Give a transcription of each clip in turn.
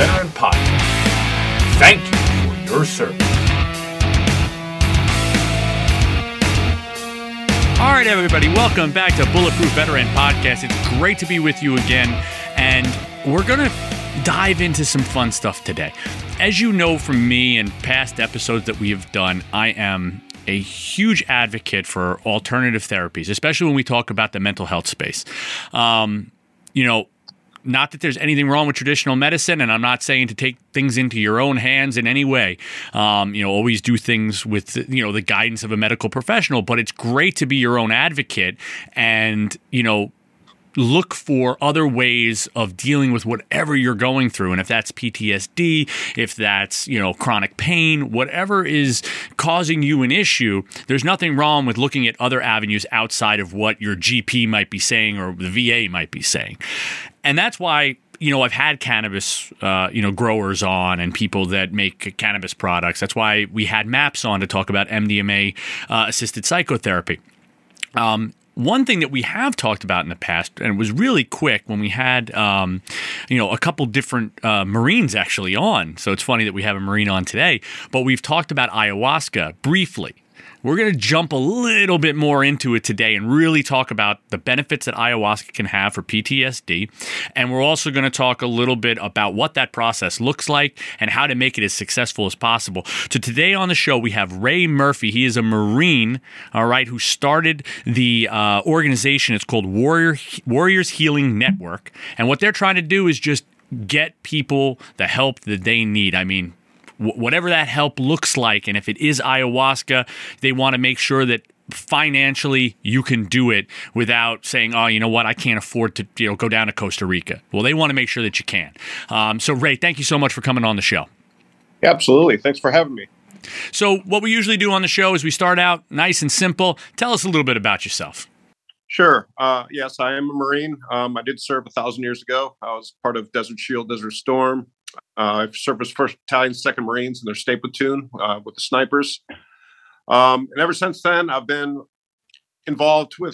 Veteran Podcast. Thank you for your service. All right, everybody, welcome back to Bulletproof Veteran Podcast. It's great to be with you again, and we're going to dive into some fun stuff today. As you know from me and past episodes that we have done, I am a huge advocate for alternative therapies, especially when we talk about the mental health space. Not that there's anything wrong with traditional medicine, and I'm not saying to take things into your own hands in any way. Always do things with, the guidance of a medical professional, but it's great to be your own advocate and, look for other ways of dealing with whatever you're going through. And if that's PTSD, if that's, chronic pain, whatever is causing you an issue, there's nothing wrong with looking at other avenues outside of what your GP might be saying or the VA might be saying. And that's why, I've had cannabis, growers on and people that make cannabis products. That's why we had MAPS on to talk about MDMA assisted psychotherapy. One thing that we have talked about in the past, and it was really quick when we had, a couple different Marines actually on. So it's funny that we have a Marine on today, but we've talked about ayahuasca briefly. We're going to jump a little bit more into it today and really talk about the benefits that ayahuasca can have for PTSD. And we're also going to talk a little bit about what that process looks like and how to make it as successful as possible. So today on the show, we have Ray Murphy. He is a Marine, all right, who started the organization. It's called Warriors Healing Network. And what they're trying to do is just get people the help that they need. I mean, whatever that help looks like, and if it is ayahuasca, they want to make sure that financially you can do it without saying, oh, you know what, I can't afford to go down to Costa Rica. Well, they want to make sure that you can. So, Ray, thank you so much for coming on the show. Absolutely. Thanks for having me. So what we usually do on the show is we start out nice and simple. Tell us a little bit about yourself. Sure. Yes, I am a Marine. I did serve 1,000 years ago. I was part of Desert Shield, Desert Storm. I served as 1st Battalion, 2nd Marines in their state platoon with the snipers. And ever since then, I've been involved with,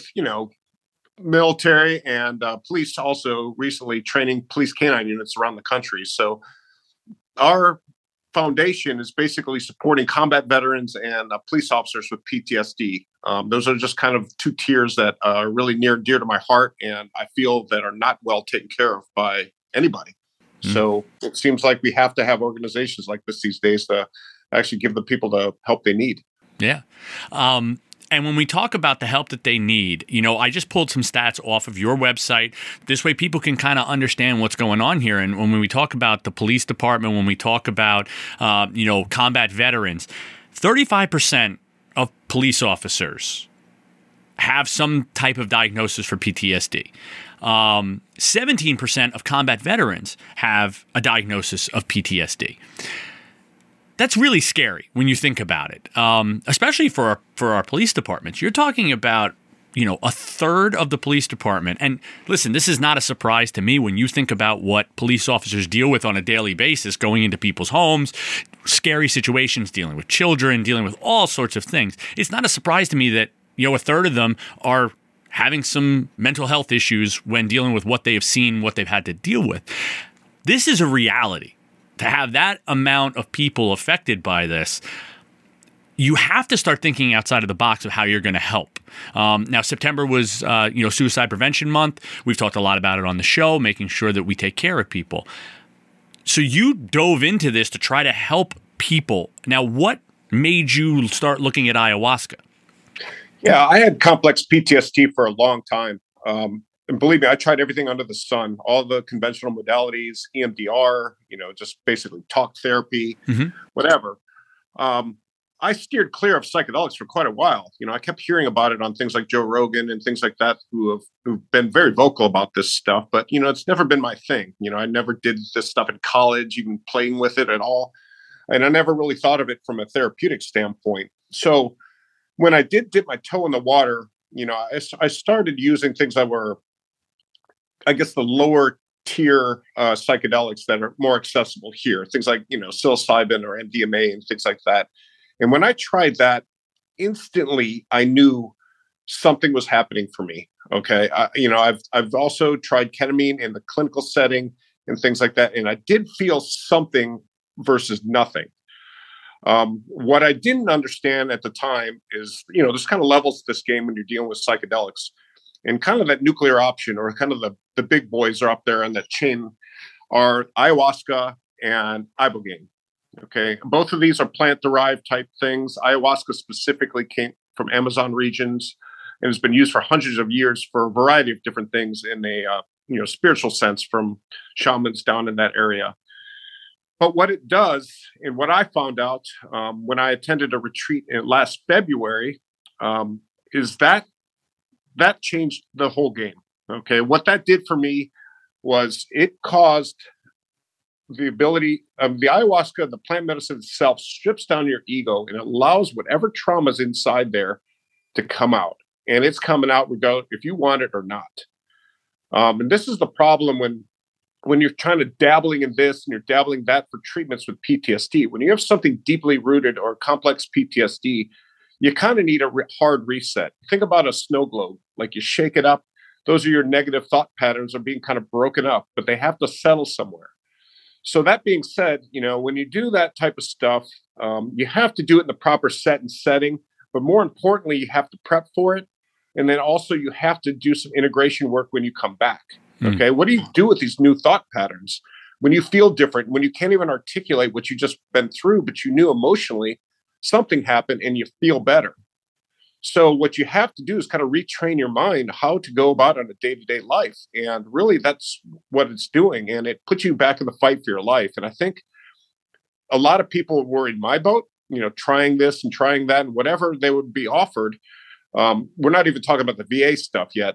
military and police, also recently training police canine units around the country. So our foundation is basically supporting combat veterans and police officers with PTSD. Those are just kind of two tiers that are really near and dear to my heart, and I feel that are not well taken care of by anybody. So it seems like we have to have organizations like this these days to actually give the people the help they need. Yeah. And when we talk about the help that they need, I just pulled some stats off of your website. This way people can kind of understand what's going on here. And when we talk about the police department, when we talk about, combat veterans, 35% of police officers have some type of diagnosis for PTSD. 17% of combat veterans have a diagnosis of PTSD. That's really scary when you think about it, especially for our police departments. You're talking about, a third of the police department. And listen, this is not a surprise to me when you think about what police officers deal with on a daily basis, going into people's homes, scary situations, dealing with children, dealing with all sorts of things. It's not a surprise to me that, a third of them are having some mental health issues when dealing with what they have seen, what they've had to deal with. This is a reality. To have that amount of people affected by this, you have to start thinking outside of the box of how you're going to help. Now, September was, Suicide Prevention Month. We've talked a lot about it on the show, making sure that we take care of people. So you dove into this to try to help people. Now, what made you start looking at ayahuasca? Yeah, I had complex PTSD for a long time. And believe me, I tried everything under the sun, all the conventional modalities, EMDR, just basically talk therapy, whatever. I steered clear of psychedelics for quite a while. I kept hearing about it on things like Joe Rogan and things like that who've been very vocal about this stuff. But, it's never been my thing. I never did this stuff in college, even playing with it at all. And I never really thought of it from a therapeutic standpoint. So when I did dip my toe in the water, I started using things that were, I guess, the lower tier psychedelics that are more accessible here. Things like, psilocybin or MDMA and things like that. And when I tried that, instantly I knew something was happening for me. Okay. I've also tried ketamine in the clinical setting and things like that. And I did feel something versus nothing. What I didn't understand at the time is, there's kind of levels to this game when you're dealing with psychedelics, and kind of that nuclear option, or kind of the big boys are up there on that chain, are ayahuasca and ibogaine. Okay. Both of these are plant-derived type things. Ayahuasca specifically came from Amazon regions and has been used for hundreds of years for a variety of different things in a spiritual sense, from shamans down in that area. But what it does, and what I found out when I attended a retreat last February, is that changed the whole game. Okay. What that did for me was it caused the ability of the ayahuasca, the plant medicine itself, strips down your ego and allows whatever trauma's inside there to come out. And it's coming out if you want it or not. And this is the problem when you're trying to dabbling in this and you're dabbling that for treatments with PTSD. When you have something deeply rooted or complex PTSD, you kind of need a hard reset. Think about a snow globe. Like, you shake it up. Those are your negative thought patterns are being kind of broken up, but they have to settle somewhere. So that being said, when you do that type of stuff, you have to do it in the proper set and setting, but more importantly, you have to prep for it. And then also you have to do some integration work when you come back. Okay. What do you do with these new thought patterns when you feel different, when you can't even articulate what you just been through, but you knew emotionally something happened and you feel better? So what you have to do is kind of retrain your mind how to go about on a day-to-day life. And really that's what it's doing. And it puts you back in the fight for your life. And I think a lot of people were in my boat, trying this and trying that and whatever they would be offered. We're not even talking about the VA stuff yet.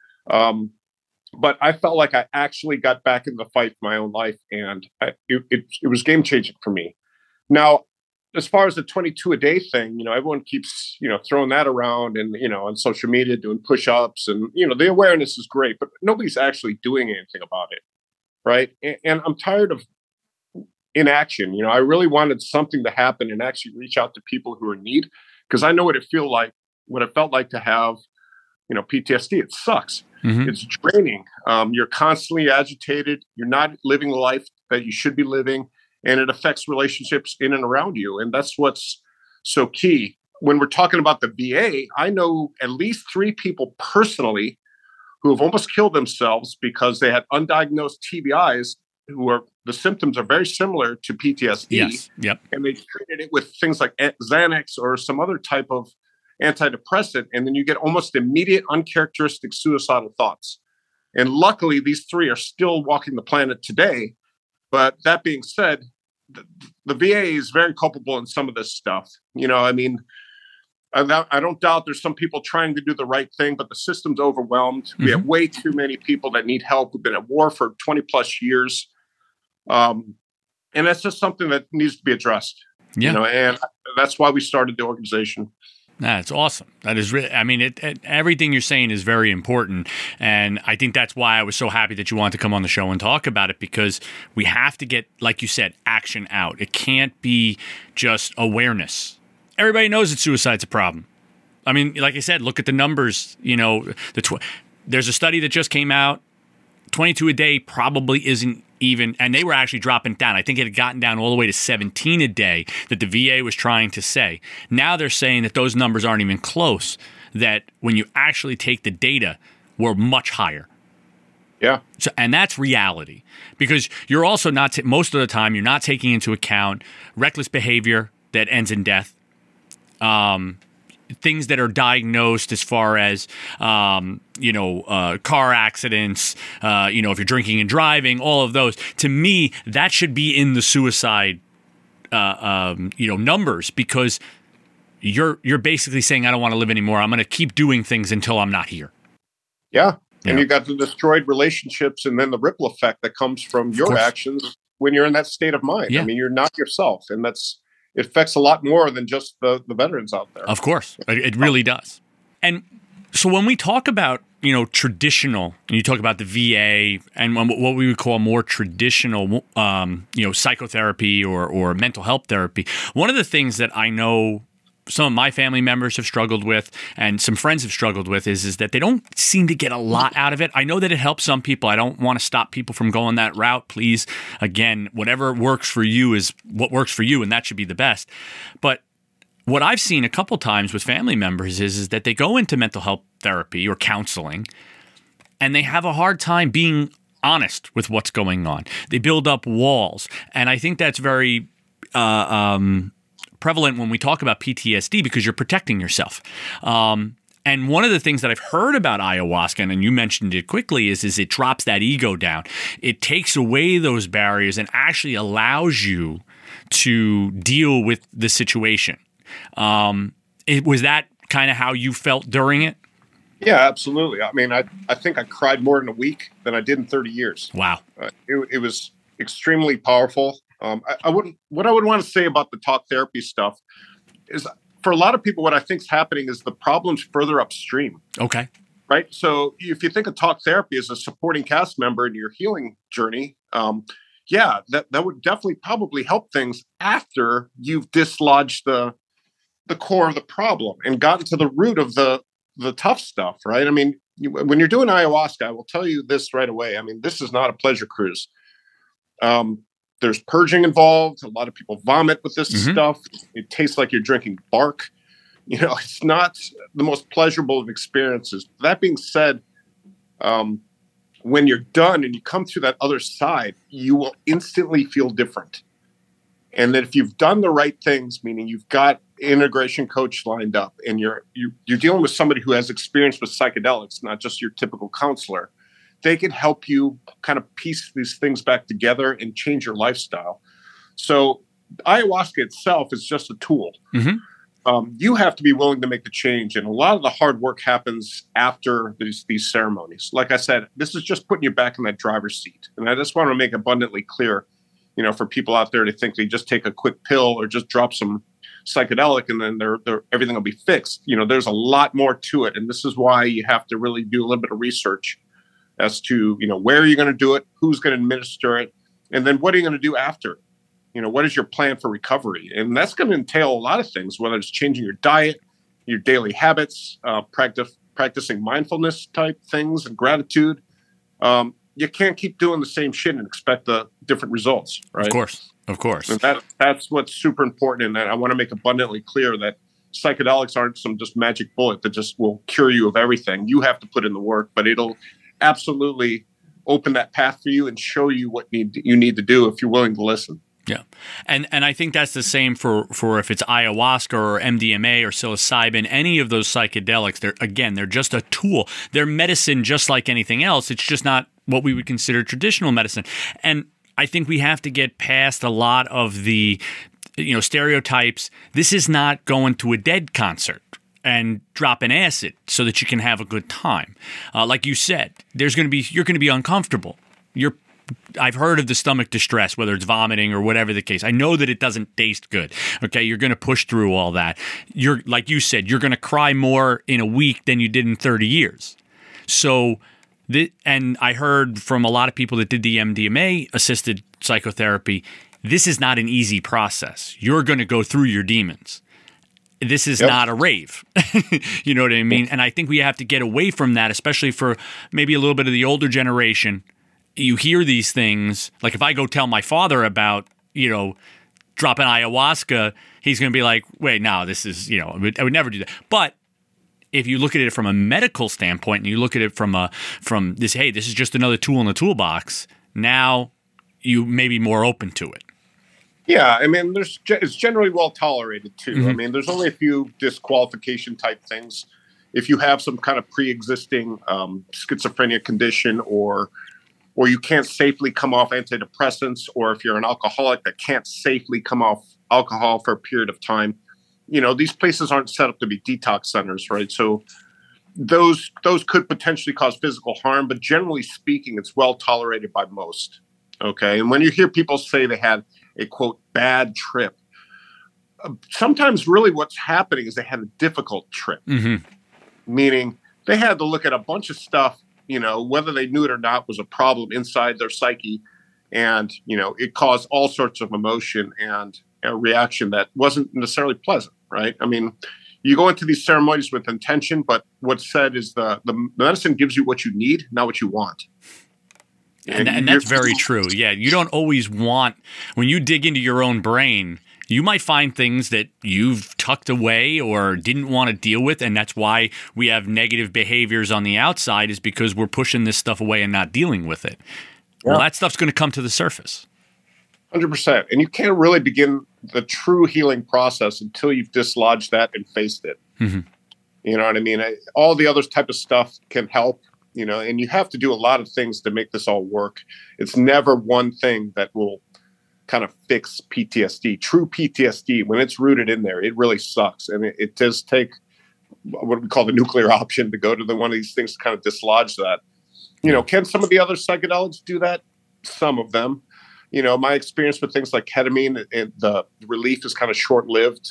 But I felt like I actually got back in the fight for my own life. And it was game-changing for me. Now, as far as the 22 a day thing, everyone keeps, throwing that around and, on social media, doing push-ups and, the awareness is great, but nobody's actually doing anything about it. Right. And I'm tired of inaction. I really wanted something to happen and actually reach out to people who are in need, because I know what it felt like to have, PTSD. It sucks. Mm-hmm. It's draining. You're constantly agitated. You're not living the life that you should be living. And it affects relationships in and around you. And that's what's so key. When we're talking about the VA, I know at least 3 people personally who have almost killed themselves because they had undiagnosed TBIs the symptoms are very similar to PTSD. Yes. Yep. And they treated it with things like Xanax or some other type of antidepressant. And then you get almost immediate uncharacteristic suicidal thoughts. And luckily, these 3 are still walking the planet today. But that being said, the VA is very culpable in some of this stuff. I don't doubt there's some people trying to do the right thing, but the system's overwhelmed. Mm-hmm. We have way too many people that need help. We've been at war for 20 plus years. And that's just something that needs to be addressed. Yeah. And that's why we started the organization. That's awesome. That is really, everything you're saying is very important. And I think that's why I was so happy that you wanted to come on the show and talk about it, because we have to get, like you said, action out. It can't be just awareness. Everybody knows that suicide's a problem. Like I said, look at the numbers. There's a study that just came out. 22 a day probably isn't even, and they were actually dropping down. I think it had gotten down all the way to 17 a day that the VA was trying to say. Now they're saying that those numbers aren't even close, that when you actually take the data, we're much higher. Yeah. So, and that's reality, because you're also not, most of the time, you're not taking into account reckless behavior that ends in death. Things that are diagnosed as far as, car accidents, if you're drinking and driving, all of those. To me, that should be in the suicide, numbers, because you're basically saying, I don't want to live anymore. I'm going to keep doing things until I'm not here. Yeah. And you got the destroyed relationships and then the ripple effect that comes from your actions when you're in that state of mind. Yeah. You're not yourself. And it affects a lot more than just the veterans out there. Of course. It really does. And so when we talk about, traditional, and you talk about the VA and what we would call more traditional, psychotherapy or mental health therapy, one of the things that I know some of my family members have struggled with and some friends have struggled with is that they don't seem to get a lot out of it. I know that it helps some people. I don't want to stop people from going that route. Please, again, whatever works for you is what works for you, and that should be the best. But what I've seen a couple times with family members is that they go into mental health therapy or counseling and they have a hard time being honest with what's going on. They build up walls. And I think that's very prevalent when we talk about PTSD because you're protecting yourself. And one of the things that I've heard about ayahuasca, and you mentioned it quickly, is it drops that ego down. It takes away those barriers and actually allows you to deal with the situation. Was that kind of how you felt during it? Yeah, absolutely. I mean, I think I cried more in a week than I did in 30 years. Wow. It was extremely powerful. What I would want to say about the talk therapy stuff is for a lot of people, what I think is happening is the problem's further upstream. Okay. Right. So if you think of talk therapy as a supporting cast member in your healing journey, that would definitely probably help things after you've dislodged the core of the problem and gotten to the root of the tough stuff. Right. I mean, when you're doing ayahuasca, I will tell you this right away. I mean, this is not a pleasure cruise. There's purging involved. A lot of people vomit with this stuff. It tastes like you're drinking bark. It's not the most pleasurable of experiences. That being said, when you're done and you come through that other side, you will instantly feel different. And that if you've done the right things, meaning you've got an integration coach lined up and you're dealing with somebody who has experience with psychedelics, not just your typical counselor, they can help you kind of piece these things back together and change your lifestyle. So ayahuasca itself is just a tool. You have to be willing to make the change. And a lot of the hard work happens after these ceremonies. Like I said, this is just putting you back in that driver's seat. And I just want to make abundantly clear, for people out there to think they just take a quick pill or just drop some psychedelic and then everything will be fixed. There's a lot more to it. And this is why you have to really do a little bit of research as to, where you're going to do it, who's going to administer it, and then what are you going to do after? What is your plan for recovery? And that's going to entail a lot of things, whether it's changing your diet, your daily habits, practicing mindfulness type things and gratitude. You can't keep doing the same shit and expect the different results, right? Of course. And that's what's super important. And I want to make abundantly clear that psychedelics aren't some just magic bullet that just will cure you of everything. You have to put in the work, but it'll absolutely open that path for you and show you what you need to do if you're willing to listen. Yeah. And I think that's the same for if it's ayahuasca or MDMA or psilocybin, any of those psychedelics, they're just a tool. They're medicine just like anything else. It's just not what we would consider traditional medicine. And I think we have to get past a lot of the stereotypes. This is not going to a Dead concert and drop an acid so that you can have a good time. Like you said, you're going to be uncomfortable. I've heard of the stomach distress, whether it's vomiting or whatever the case. I know that it doesn't taste good. Okay, you're going to push through all that. Like you said, you're going to cry more in a week than you did in 30 years. So, and I heard from a lot of people that did the MDMA-assisted psychotherapy, this is not an easy process. You're going to go through your demons. This is not a rave. You know what I mean? And I think we have to get away from that, especially for maybe a little bit of the older generation. You hear these things, like if I go tell my father about, dropping ayahuasca, he's going to be like, wait, no, this is, I would never do that. But if you look at it from a medical standpoint and you look at it from this, hey, this is just another tool in the toolbox, now you may be more open to it. Yeah, I mean, it's generally well tolerated too. I mean, there's only a few disqualification type things. If you have some kind of pre-existing schizophrenia condition or you can't safely come off antidepressants, or if you're an alcoholic that can't safely come off alcohol for a period of time, these places aren't set up to be detox centers, right? So those could potentially cause physical harm, but generally speaking, it's well tolerated by most. Okay. And when you hear people say they had a quote bad trip, sometimes really what's happening is they had a difficult trip, meaning they had to look at a bunch of stuff, whether they knew it or not was a problem inside their psyche. And, it caused all sorts of emotion and a reaction that wasn't necessarily pleasant. right? I mean, you go into these ceremonies with intention, but what's said is the medicine gives you what you need, not what you want. And that's very true. Yeah, you don't always want, when you dig into your own brain, you might find things that you've tucked away or didn't want to deal with, and that's why we have negative behaviors on the outside, is because we're pushing this stuff away and not dealing with it. Yeah. Well, that stuff's going to come to the surface. 100%. And you can't really begin the true healing process until you've dislodged that and faced it. Mm-hmm. You know what I mean? All the other type of stuff can help, you know, and you have to do a lot of things to make this all work. It's never one thing that will kind of fix PTSD. True PTSD, when it's rooted in there, it really sucks. And it does take what we call the nuclear option to go to one of these things to kind of dislodge that. You know, can some of the other psychedelics do that? Some of them. You know, my experience with things like ketamine, the relief is kind of short-lived.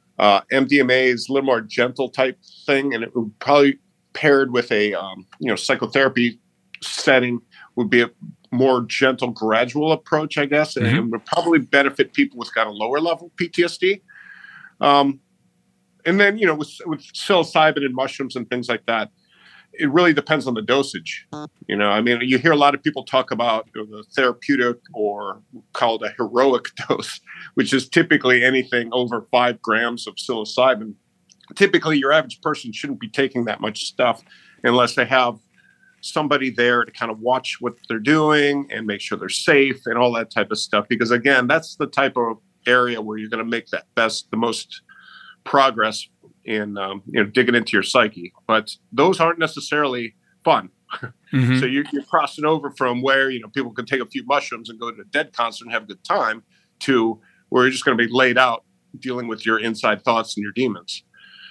MDMA is a little more gentle type thing, and it would probably paired with a psychotherapy setting would be a more gentle, gradual approach, I guess, and it would probably benefit people with kind of lower level PTSD. And then, you know, with psilocybin and mushrooms and things like that, it really depends on the dosage. You know, I mean, you hear a lot of people talk about the therapeutic or called a heroic dose, which is typically anything over 5 grams of psilocybin. Typically, your average person shouldn't be taking that much stuff unless they have somebody there to kind of watch what they're doing and make sure they're safe and all that type of stuff. Because again, that's the type of area where you're going to make the most progress in digging into your psyche. But those aren't necessarily fun. Mm-hmm. So you're crossing over from where, you know, people can take a few mushrooms and go to a Dead concert and have a good time to where you're just going to be laid out dealing with your inside thoughts and your demons.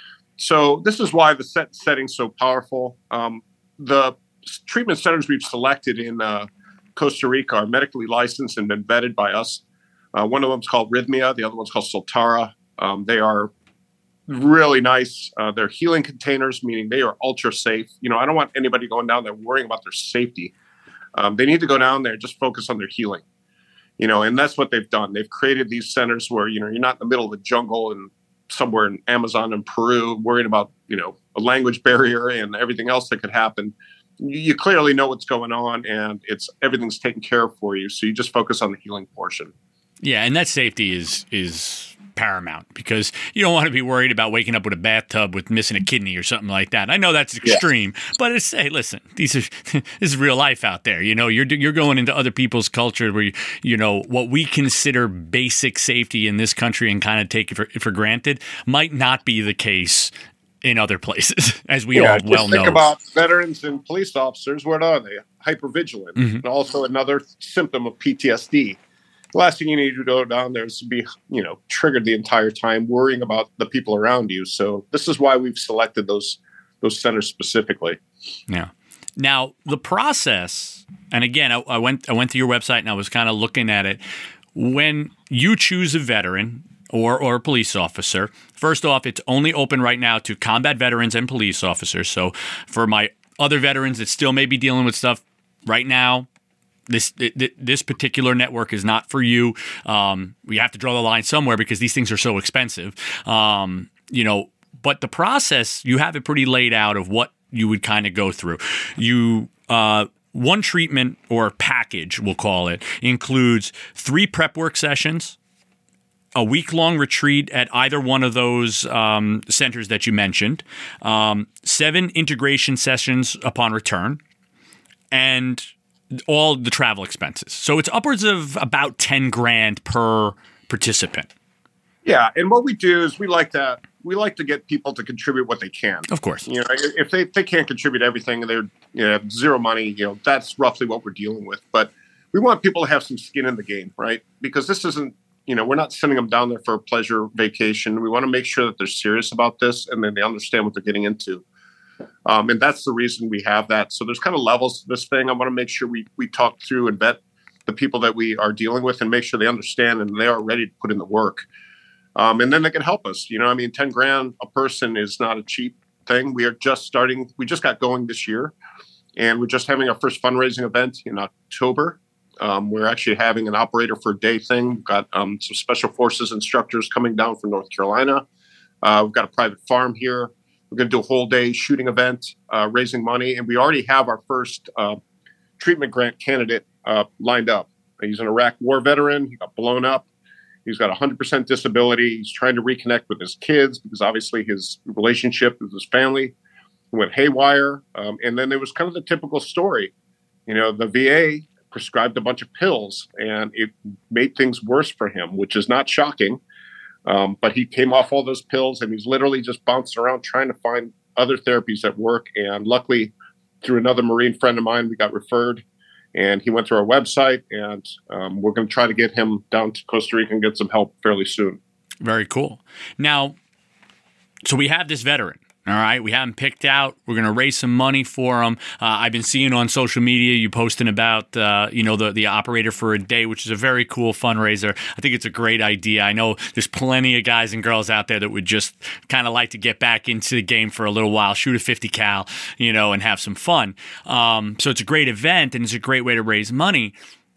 So this is why the setting's so powerful. The treatment centers we've selected in Costa Rica are medically licensed and been vetted by us. One of them is called Rhythmia. The other one's called Soltara. They are really nice. They're healing containers, meaning they are ultra safe. You know, I don't want anybody going down there worrying about their safety. They need to go down there and just focus on their healing. You know, and that's what they've done. They've created these centers where, you know, you're not in the middle of the jungle and somewhere in Amazon and Peru worrying about, you know, a language barrier and everything else that could happen. You clearly know what's going on, and everything's taken care of for you. So you just focus on the healing portion. Yeah, and that safety is paramount, because you don't want to be worried about waking up with a bathtub with missing a kidney or something like that. I know that's extreme, but it's, hey, listen, this is real life out there. You know, you're going into other people's culture where you know what we consider basic safety in this country and kind of take it for granted might not be the case in other places, as we all well know. Think about veterans and police officers. What are they? Hypervigilant. Mm-hmm. And also another symptom of PTSD. The last thing you need to go down there is to be, you know, triggered the entire time, worrying about the people around you. So this is why we've selected those centers specifically. Yeah. Now the process, and again, I went to your website and I was kind of looking at it. When you choose a veteran or a police officer, first off, it's only open right now to combat veterans and police officers. So for my other veterans that still may be dealing with stuff right now, this particular network is not for you. We have to draw the line somewhere because these things are so expensive. You know, but the process, you have it pretty laid out of what you would kind of go through. One treatment or package, we'll call it, includes 3 prep work sessions, a week-long retreat at either one of those centers that you mentioned, 7 integration sessions upon return, and all the travel expenses. So it's upwards of about $10,000 per participant. Yeah, and what we do is we like to get people to contribute what they can. Of course, you know, if they can't contribute everything and they're have zero money, you know, that's roughly what we're dealing with. But we want people to have some skin in the game, right? Because this isn't, you know, we're not sending them down there for a pleasure vacation. We want to make sure that they're serious about this and then they understand what they're getting into. And that's the reason we have that. So there's kind of levels to this thing. I want to make sure we talk through and vet the people that we are dealing with and make sure they understand and they are ready to put in the work. And then they can help us. You know, I mean, $10,000 a person is not a cheap thing. We are just starting. We just got going this year, and we're just having our first fundraising event in October. We're actually having an operator for a day thing. We've got some special forces instructors coming down from North Carolina. We've got a private farm here. We're going to do a whole day shooting event, raising money. And we already have our first treatment grant candidate lined up. He's an Iraq war veteran. He got blown up. He's got 100% disability. He's trying to reconnect with his kids because obviously his relationship with his family went haywire. And then there was kind of the typical story. The VA prescribed a bunch of pills and it made things worse for him, which is not shocking. But he came off all those pills and he's literally just bouncing around trying to find other therapies that work. And luckily, through another Marine friend of mine, we got referred. And he went to our website, and we're going to try to get him down to Costa Rica and get some help fairly soon. Very cool. Now, so we have this veteran, all right? We have him picked out. We're going to raise some money for him. I've been seeing on social media you posting about, the operator for a day, which is a very cool fundraiser. I think it's a great idea. I know there's plenty of guys and girls out there that would just kind of like to get back into the game for a little while, shoot a 50 cal, and have some fun. So it's a great event and it's a great way to raise money.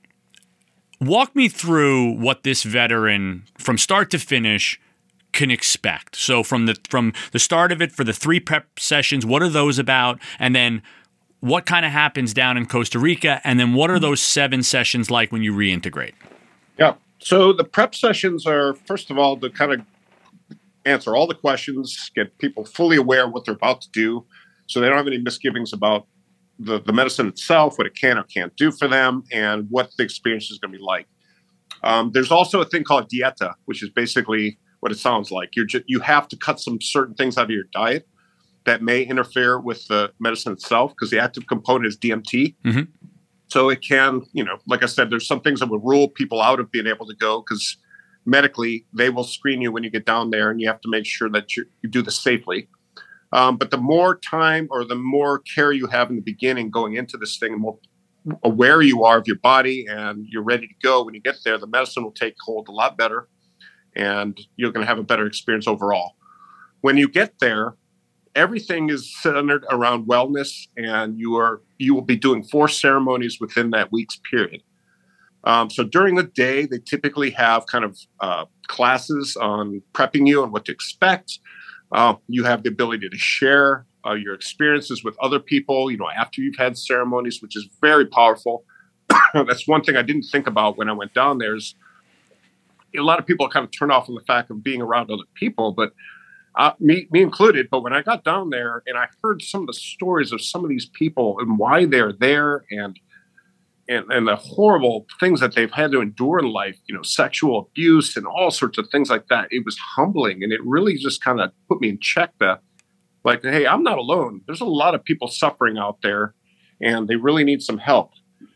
Walk me through what this veteran, from start to finish, can expect. So from the start of it, for the 3 prep sessions, what are those about? And then what kind of happens down in Costa Rica? And then what are those 7 sessions like when you reintegrate? Yeah. So the prep sessions are, first of all, to kind of answer all the questions, get people fully aware of what they're about to do so they don't have any misgivings about the medicine itself, what it can or can't do for them, and what the experience is going to be like. There's also a thing called dieta, which is basically what it sounds like. You have to cut some certain things out of your diet that may interfere with the medicine itself because the active component is DMT. Mm-hmm. So it can, like I said, there's some things that would rule people out of being able to go because medically they will screen you when you get down there and you have to make sure that you do this safely. But the more time or the more care you have in the beginning going into this thing, the more aware you are of your body and you're ready to go when you get there, the medicine will take hold a lot better. And you're going to have a better experience overall. When you get there, everything is centered around wellness, and you will be doing 4 ceremonies within that week's period. So during the day, they typically have kind of classes on prepping you and what to expect. You have the ability to share your experiences with other people, after you've had ceremonies, which is very powerful. That's one thing I didn't think about when I went down there is a lot of people kind of turn off on the fact of being around other people, but me included. But when I got down there and I heard some of the stories of some of these people and why they're there and the horrible things that they've had to endure in life, sexual abuse and all sorts of things like that, it was humbling. And it really just kind of put me in check that, like, hey, I'm not alone. There's a lot of people suffering out there and they really need some help.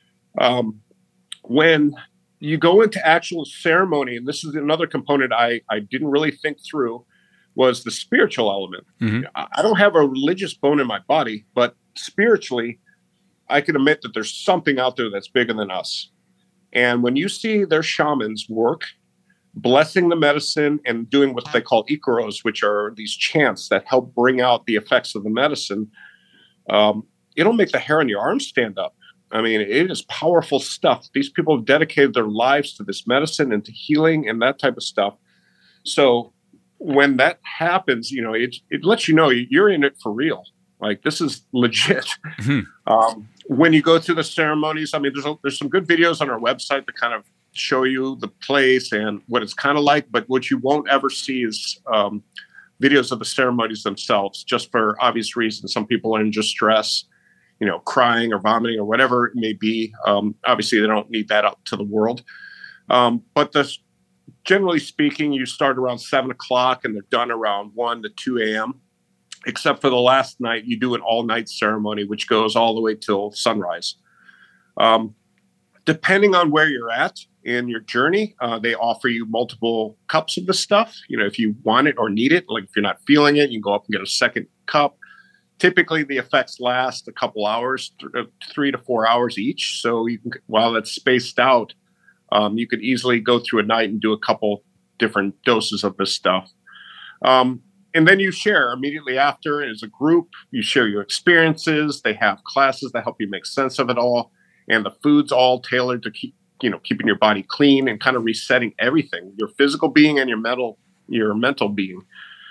When you go into actual ceremony, and this is another component I didn't really think through, was the spiritual element. Mm-hmm. I don't have a religious bone in my body, but spiritually, I can admit that there's something out there that's bigger than us. And when you see their shamans work, blessing the medicine and doing what they call icaros, which are these chants that help bring out the effects of the medicine, it'll make the hair on your arm stand up. I mean, it is powerful stuff. These people have dedicated their lives to this medicine and to healing and that type of stuff. So when that happens, it lets you know you're in it for real. Like, this is legit. Mm-hmm. When you go through the ceremonies, I mean, there's some good videos on our website that kind of show you the place and what it's kind of like. But what you won't ever see is videos of the ceremonies themselves, just for obvious reasons. Some people are in distress, crying or vomiting or whatever it may be. Obviously, they don't need that out to the world. But generally speaking, you start around 7 o'clock and they're done around 1 to 2 a.m., except for the last night. You do an all-night ceremony, which goes all the way till sunrise. Depending on where you're at in your journey, they offer you multiple cups of the stuff. If you want it or need it, like if you're not feeling it, you can go up and get a second cup. Typically, the effects last a couple hours, 3 to 4 hours each. So you can, while that's spaced out, you could easily go through a night and do a couple different doses of this stuff. And then you share immediately after as a group. You share your experiences. They have classes that help you make sense of it all. And the food's all tailored to keeping your body clean and kind of resetting everything, your physical being and your mental being.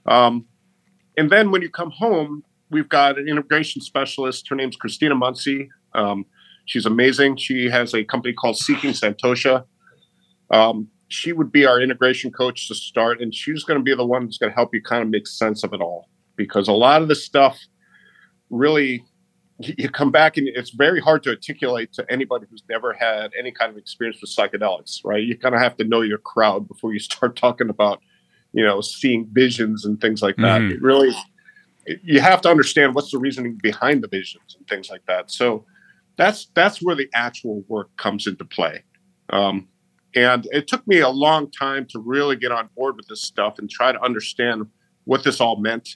And then when you come home, we've got an integration specialist. Her name's Christina Muncie. She's amazing. She has a company called Seeking Santosha. She would be our integration coach to start, and she's going to be the one that's going to help you kind of make sense of it all. Because a lot of this stuff really, you come back and it's very hard to articulate to anybody who's never had any kind of experience with psychedelics, right? You kind of have to know your crowd before you start talking about, seeing visions and things like that. It really, you have to understand what's the reasoning behind the visions and things like that. So that's where the actual work comes into play. And it took me a long time to really get on board with this stuff and try to understand what this all meant.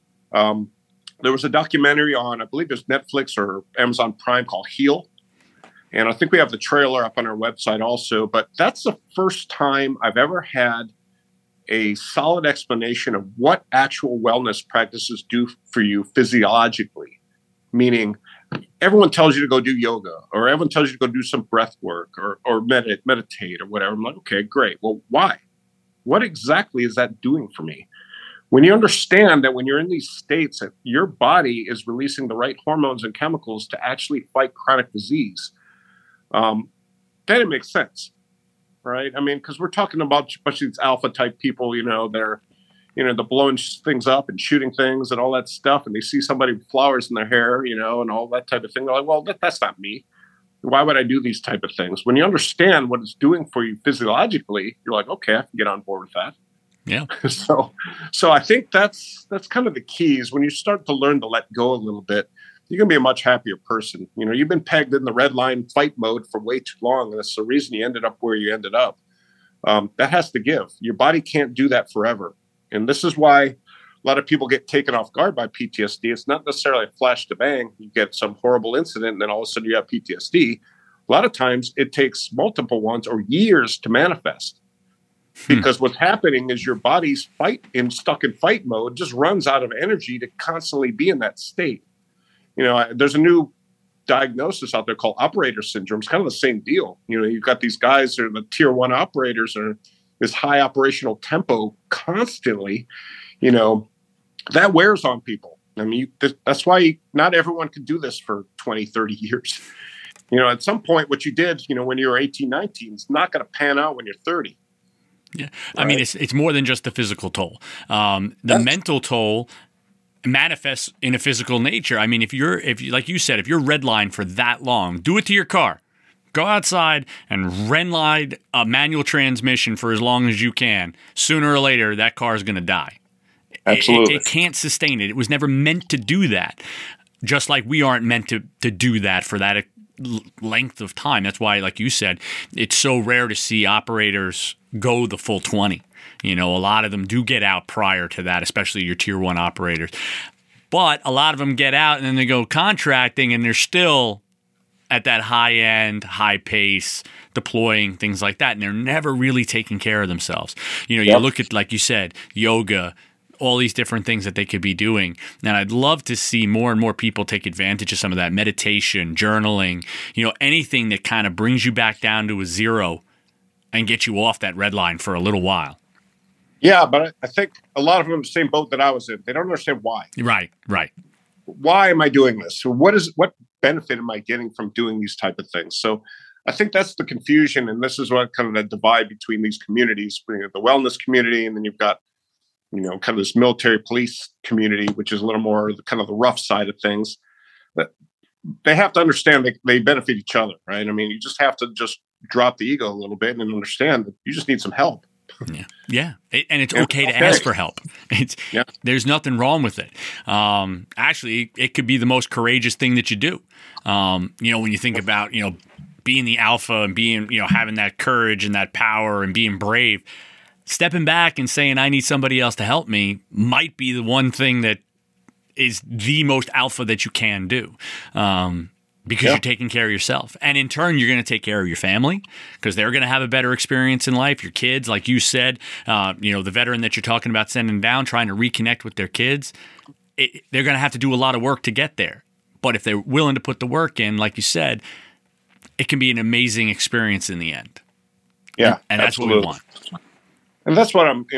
There was a documentary on, I believe it's Netflix or Amazon Prime called Heal. And I think we have the trailer up on our website also. But that's the first time I've ever had a solid explanation of what actual wellness practices do for you physiologically. Meaning, everyone tells you to go do yoga, or everyone tells you to go do some breath work or meditate or whatever. I'm like, okay, great. Well, why? What exactly is that doing for me? When you understand that when you're in these states, that your body is releasing the right hormones and chemicals to actually fight chronic disease, then it makes sense, right? I mean, because we're talking about a bunch of these alpha type people, they're blowing things up and shooting things and all that stuff. And they see somebody with flowers in their hair, and all that type of thing. They're like, well, that's not me. Why would I do these type of things? When you understand what it's doing for you physiologically, you're like, okay, I can get on board with that. Yeah. So I think that's kind of the keys. When you start to learn to let go a little bit, you're going to be a much happier person. You've been pegged in the red line fight mode for way too long. And that's the reason you ended up where you ended up. That has to give. Your body can't do that forever. And this is why a lot of people get taken off guard by PTSD. It's not necessarily a flash to bang. You get some horrible incident and then all of a sudden you have PTSD. A lot of times it takes multiple ones or years to manifest. Because what's happening is your body's stuck in fight mode, just runs out of energy to constantly be in that state. There's a new diagnosis out there called operator syndrome. It's kind of the same deal. You've got these guys that are the tier 1 operators or this high operational tempo constantly, that wears on people. I mean, that's why not everyone can do this for 20, 30 years. At some point, what you did, when you were 18, 19, is not going to pan out when you're 30. Yeah. Right. I mean, it's more than just the physical toll. The mental toll manifests in a physical nature. I mean, if like you said, if you're redlined for that long, do it to your car. Go outside and redline a manual transmission for as long as you can. Sooner or later, that car is going to die. Absolutely. It can't sustain it. It was never meant to do that. Just like we aren't meant to do that for that length of time. That's why, like you said, it's so rare to see operators go the full 20. A lot of them do get out prior to that, especially your tier 1 operators. But a lot of them get out and then they go contracting and they're still at that high end, high pace, deploying, things like that. And they're never really taking care of themselves. You look at, like you said, yoga, all these different things that they could be doing. And I'd love to see more and more people take advantage of some of that meditation, journaling, anything that kind of brings you back down to a zero and get you off that red line for a little while. Yeah, but I think a lot of them are in the same boat that I was in. They don't understand why. Right. Why am I doing this? What benefit am I getting from doing these type of things? So I think that's the confusion. And this is what kind of the divide between these communities, the wellness community, and then you've got kind of this military police community, which is a little more kind of the rough side of things. But they have to understand they benefit each other, right? I mean, you just have to just drop the ego a little bit and understand that you just need some help. Yeah. And it's okay to ask for help. There's nothing wrong with it. Actually, it could be the most courageous thing that you do. When you think about, being the alpha and being, having that courage and that power and being brave, stepping back and saying, I need somebody else to help me might be the one thing that is the most alpha that you can do. Because you're taking care of yourself. And in turn, you're going to take care of your family because they're going to have a better experience in life. Your kids, like you said, the veteran that you're talking about sending down, trying to reconnect with their kids, they're going to have to do a lot of work to get there. But if they're willing to put the work in, like you said, it can be an amazing experience in the end. Yeah, and that's absolutely. what we want. And that's what I'm,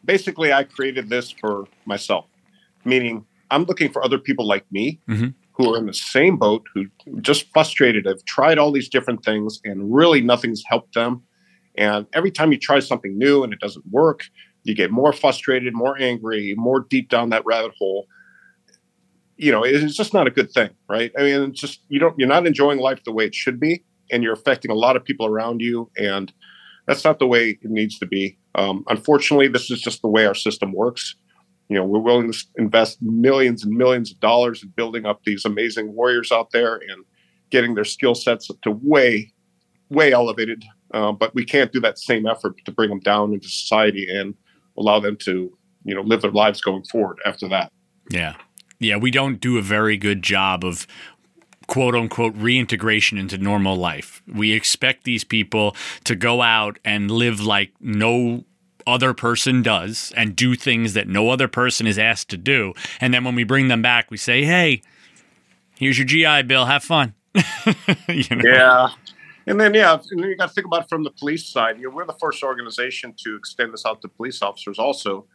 basically I created this for myself, meaning I'm looking for other people like me who are in the same boat, who just frustrated, have tried all these different things and really nothing's helped them. And every time you try something new and it doesn't work, you get more frustrated, more angry, more deep down that rabbit hole. It's just not a good thing, right? I mean, it's just, you're not enjoying life the way it should be, and you're affecting a lot of people around you. And that's not the way it needs to be. Unfortunately, this is just the way our system works. We're willing to invest millions and millions of dollars in building up these amazing warriors out there and getting their skill sets to way, way elevated. But we can't do that same effort to bring them down into society and allow them to, live their lives going forward after that. Yeah. Yeah, we don't do a very good job of quote unquote reintegration into normal life. We expect these people to go out and live like no other person does and do things that no other person is asked to do. And then when we bring them back, we say, hey, here's your GI Bill. Have fun. Yeah. And then you got to think about it from the police side. We're the first organization to extend this out to police officers also.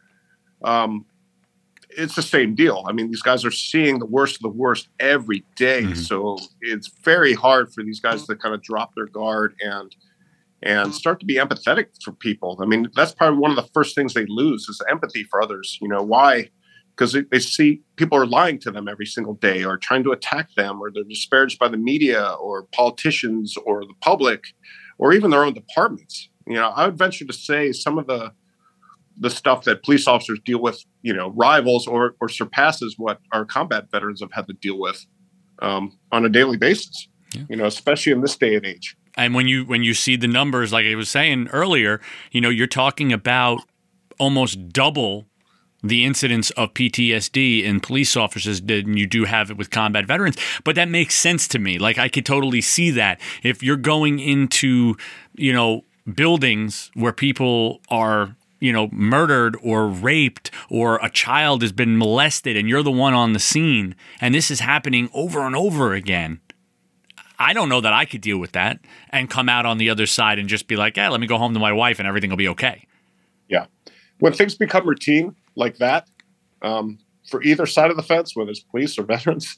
It's the same deal. I mean, these guys are seeing the worst of the worst every day. So it's very hard for these guys to kind of drop their guard and start to be empathetic for people. I mean, that's probably one of the first things they lose is empathy for others. Why? Because they see people are lying to them every single day or trying to attack them, or they're disparaged by the media or politicians or the public or even their own departments. I would venture to say some of the stuff that police officers deal with, rivals or surpasses what our combat veterans have had to deal with on a daily basis, especially in this day and age. And when you see the numbers, like I was saying earlier, you're talking about almost double the incidence of PTSD in police officers than you do have it with combat veterans. But that makes sense to me. Like, I could totally see that. If you're going into, buildings where people are murdered or raped, or a child has been molested and you're the one on the scene, and this is happening over and over again, I don't know that I could deal with that and come out on the other side and just be like, let me go home to my wife and everything will be okay. Yeah. When things become routine like that, for either side of the fence, whether it's police or veterans,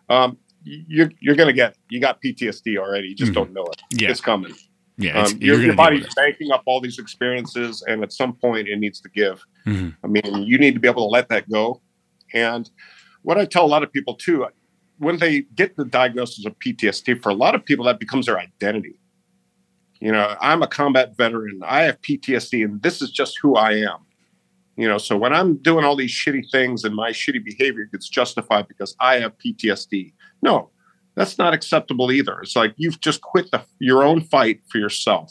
you're going to you got PTSD already. You just don't know it. Yeah. It's coming. Yeah, your body's banking up all these experiences, and at some point it needs to give. I mean, you need to be able to let that go. And what I tell a lot of people too, when they get the diagnosis of PTSD, for a lot of people that becomes their identity. I'm a combat veteran, I have PTSD, and this is just who I am. So when I'm doing all these shitty things and my shitty behavior gets justified because I have PTSD, no. That's not acceptable either. It's like you've just quit your own fight for yourself.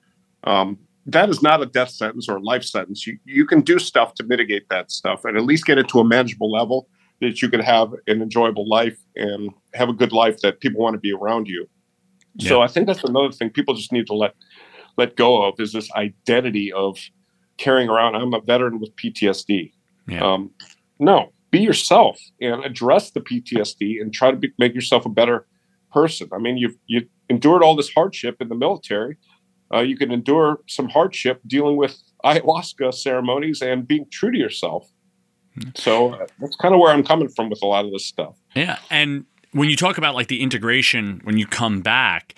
That is not a death sentence or a life sentence. You can do stuff to mitigate that stuff and at least get it to a manageable level that you can have an enjoyable life and have a good life that people want to be around you. Yeah. So I think that's another thing people just need to let go of, is this identity of carrying around, I'm a veteran with PTSD. Yeah. No. Be yourself and address the PTSD and try to make yourself a better person. I mean, you've endured all this hardship in the military. You can endure some hardship dealing with ayahuasca ceremonies and being true to yourself. So that's kind of where I'm coming from with a lot of this stuff. Yeah. And when you talk about like the integration, when you come back,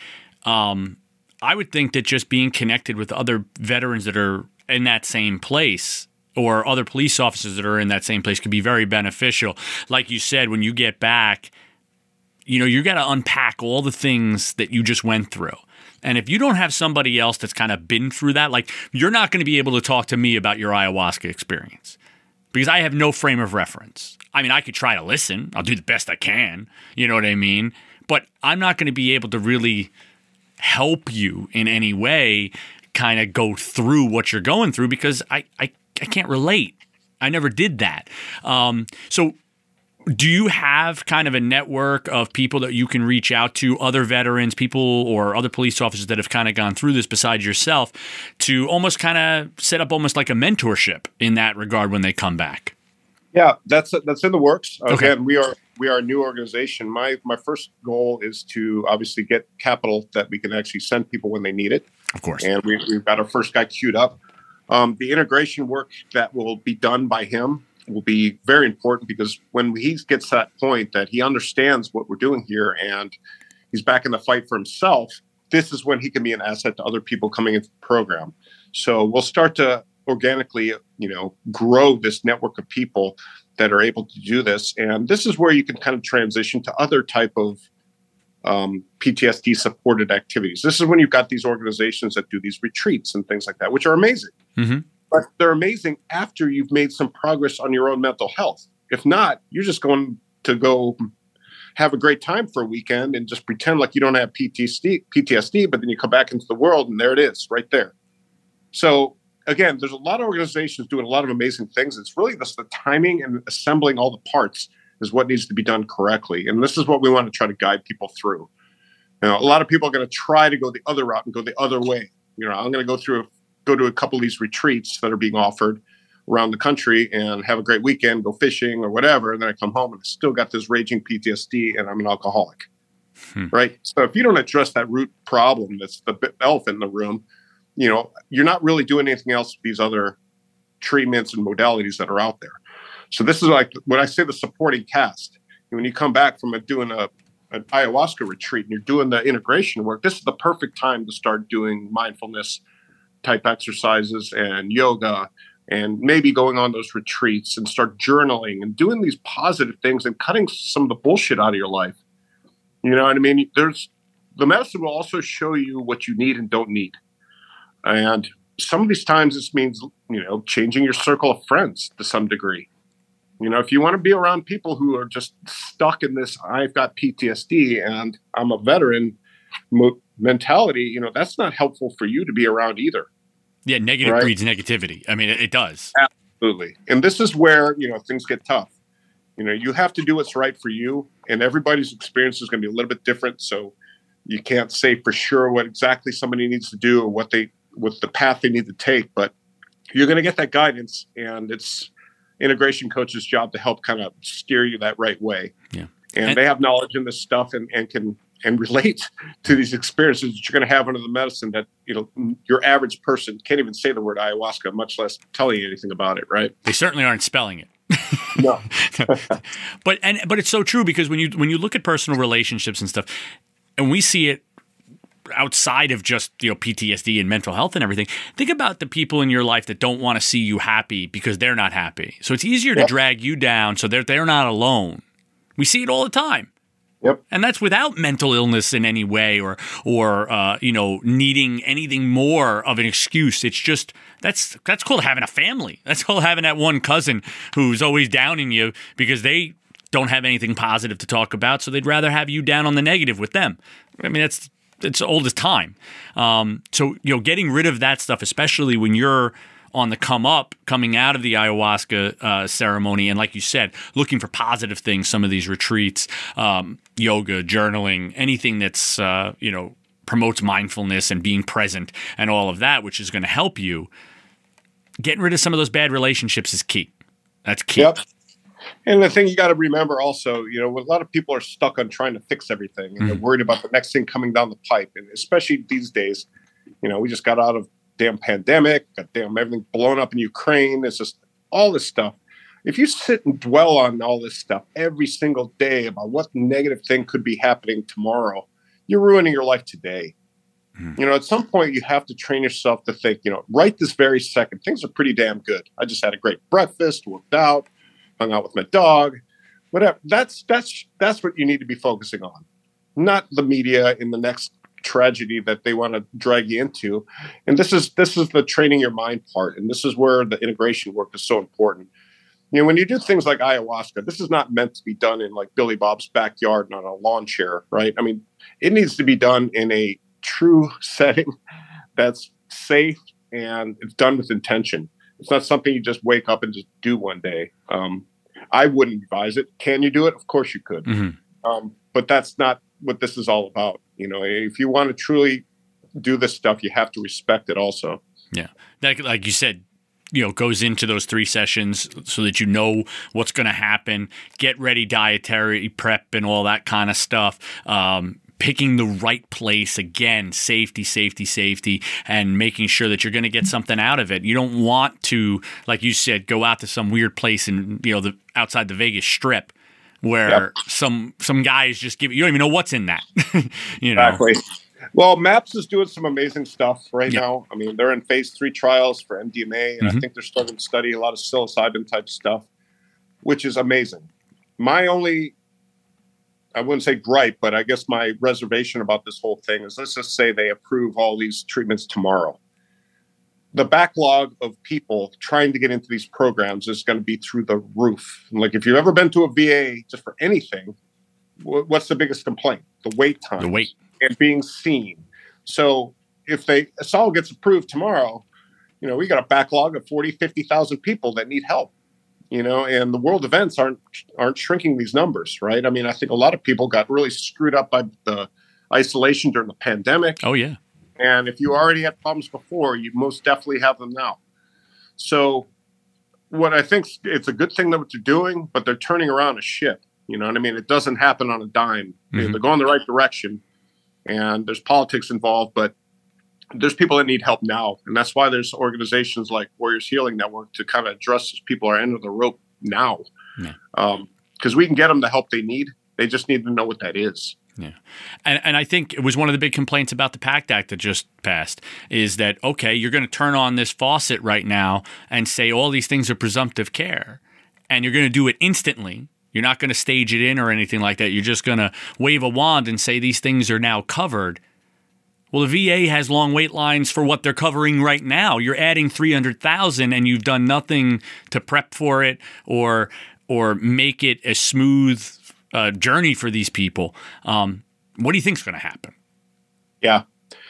I would think that just being connected with other veterans that are in that same place, or other police officers that are in that same place, could be very beneficial. Like you said, when you get back, you got to unpack all the things that you just went through. And if you don't have somebody else that's kind of been through that, like, you're not going to be able to talk to me about your ayahuasca experience because I have no frame of reference. I mean, I could try to listen. I'll do the best I can. You know what I mean? But I'm not going to be able to really help you in any way kind of go through what you're going through because I can't relate. I never did that. So do you have kind of a network of people that you can reach out to, other veterans, people or other police officers that have kind of gone through this besides yourself, to almost kind of set up almost like a mentorship in that regard when they come back? Yeah, that's in the works. Okay. Again, we are a new organization. My first goal is to obviously get capital that we can actually send people when they need it. Of course. And we've got our first guy queued up. The integration work that will be done by him will be very important, because when he gets to that point that he understands what we're doing here and he's back in the fight for himself, this is when he can be an asset to other people coming into the program. So we'll start to organically, grow this network of people that are able to do this. And this is where you can kind of transition to other type of PTSD supported activities. This is when you've got these organizations that do these retreats and things like that, which are amazing. Mm-hmm. But they're amazing after you've made some progress on your own mental health. If not, you're just going to go have a great time for a weekend and just pretend like you don't have PTSD, but then you come back into the world and there it is right there. So again, there's a lot of organizations doing a lot of amazing things. It's really just the timing and assembling all the parts is what needs to be done correctly. And this is what we want to try to guide people through. A lot of people are going to try to go the other route and go the other way. I'm going to go to a couple of these retreats that are being offered around the country and have a great weekend, go fishing or whatever. And then I come home and I still got this raging PTSD and I'm an alcoholic, right? So if you don't address that root problem, that's the elephant in the room, you're not really doing anything else with these other treatments and modalities that are out there. So this is like when I say the supporting cast, when you come back from doing an ayahuasca retreat and you're doing the integration work, this is the perfect time to start doing mindfulness type exercises and yoga, and maybe going on those retreats and start journaling and doing these positive things and cutting some of the bullshit out of your life. You know what I mean? The medicine will also show you what you need and don't need. And some of these times this means, changing your circle of friends to some degree. If you want to be around people who are just stuck in this, I've got PTSD and I'm a veteran mentality, that's not helpful for you to be around either. Yeah, negative breeds negativity. I mean, it does. Absolutely. And this is where, things get tough. You have to do what's right for you, and everybody's experience is going to be a little bit different. So you can't say for sure what exactly somebody needs to do or what the path they need to take, but you're going to get that guidance, and it's integration coach's job to help kind of steer you that right way. Yeah. And they have knowledge in this stuff and can relate to these experiences that you're going to have under the medicine that, your average person can't even say the word ayahuasca, much less telling you anything about it, right? They certainly aren't spelling it. No. But it's so true, because when you look at personal relationships and stuff, and we see it outside of just, PTSD and mental health and everything, think about the people in your life that don't want to see you happy because they're not happy. So it's easier to drag you down so they're not alone. We see it all the time. Yep. And that's without mental illness in any way or needing anything more of an excuse. It's just that's called having a family. That's called having that one cousin who's always downing you because they don't have anything positive to talk about, so they'd rather have you down on the negative with them. I mean, it's old as time. So getting rid of that stuff, especially when you're on the come up, coming out of the ayahuasca ceremony, and like you said, looking for positive things, some of these retreats, yoga, journaling, anything that's promotes mindfulness and being present and all of that, which is going to help you. Getting rid of some of those bad relationships is key. That's key. Yep. And the thing you got to remember also, a lot of people are stuck on trying to fix everything, and they're worried about the next thing coming down the pipe. And especially these days, we just got out of damn pandemic, got damn everything blown up in Ukraine. It's just all this stuff. If you sit and dwell on all this stuff every single day about what negative thing could be happening tomorrow, you're ruining your life today. At some point you have to train yourself to think, right this very second, things are pretty damn good. I just had a great breakfast, worked out, hung out with my dog, whatever. That's what you need to be focusing on, not the media in the next tragedy that they want to drag you into. And this is the training your mind part. And this is where the integration work is so important. When you do things like ayahuasca, this is not meant to be done in like Billy Bob's backyard and on a lawn chair, right? I mean, it needs to be done in a true setting that's safe and it's done with intention. It's not something you just wake up and just do one day. I wouldn't advise it. Can you do it? Of course you could. Mm-hmm. But that's not what this is all about. If you want to truly do this stuff, you have to respect it also. Yeah. Like you said, goes into those 3 sessions so that you know what's going to happen, get ready, dietary prep and all that kind of stuff. picking the right place again, safety, and making sure that you're going to get something out of it. You don't want to, like you said, go out to some weird place in, outside the Vegas Strip where some guys just you don't even know what's in that. Exactly. Well, MAPS is doing some amazing stuff right now. I mean, they're in phase 3 trials for MDMA, and I think they're starting to study a lot of psilocybin type stuff, which is amazing. My only, I wouldn't say gripe, but I guess my reservation about this whole thing is, let's just say they approve all these treatments tomorrow. The backlog of people trying to get into these programs is going to be through the roof. Like, if you've ever been to a VA just for anything, what's the biggest complaint? The wait time. The wait. And being seen. So if this all gets approved tomorrow, we got a backlog of 40, 50,000 people that need help, and the world events aren't shrinking these numbers, right? I mean, I think a lot of people got really screwed up by the isolation during the pandemic. Oh, yeah. And if you already had problems before, you most definitely have them now. So what I think, it's a good thing that what they're doing, but they're turning around a ship. You know what I mean? It doesn't happen on a dime. They're going the right direction. And there's politics involved, but there's people that need help now. And that's why there's organizations like Warriors Healing Network to kind of address these people are end of the rope now. Because we can get them the help they need. They just need to know what that is. Yeah. And I think it was one of the big complaints about the PACT Act that just passed is that, okay, you're going to turn on this faucet right now and say all these things are presumptive care, and you're going to do it instantly. You're not going to stage it in or anything like that. You're just going to wave a wand and say these things are now covered. Well, the VA has long wait lines for what they're covering right now. You're adding 300,000 and you've done nothing to prep for it or make it a smooth journey for these people. What do you think is going to happen? Yeah.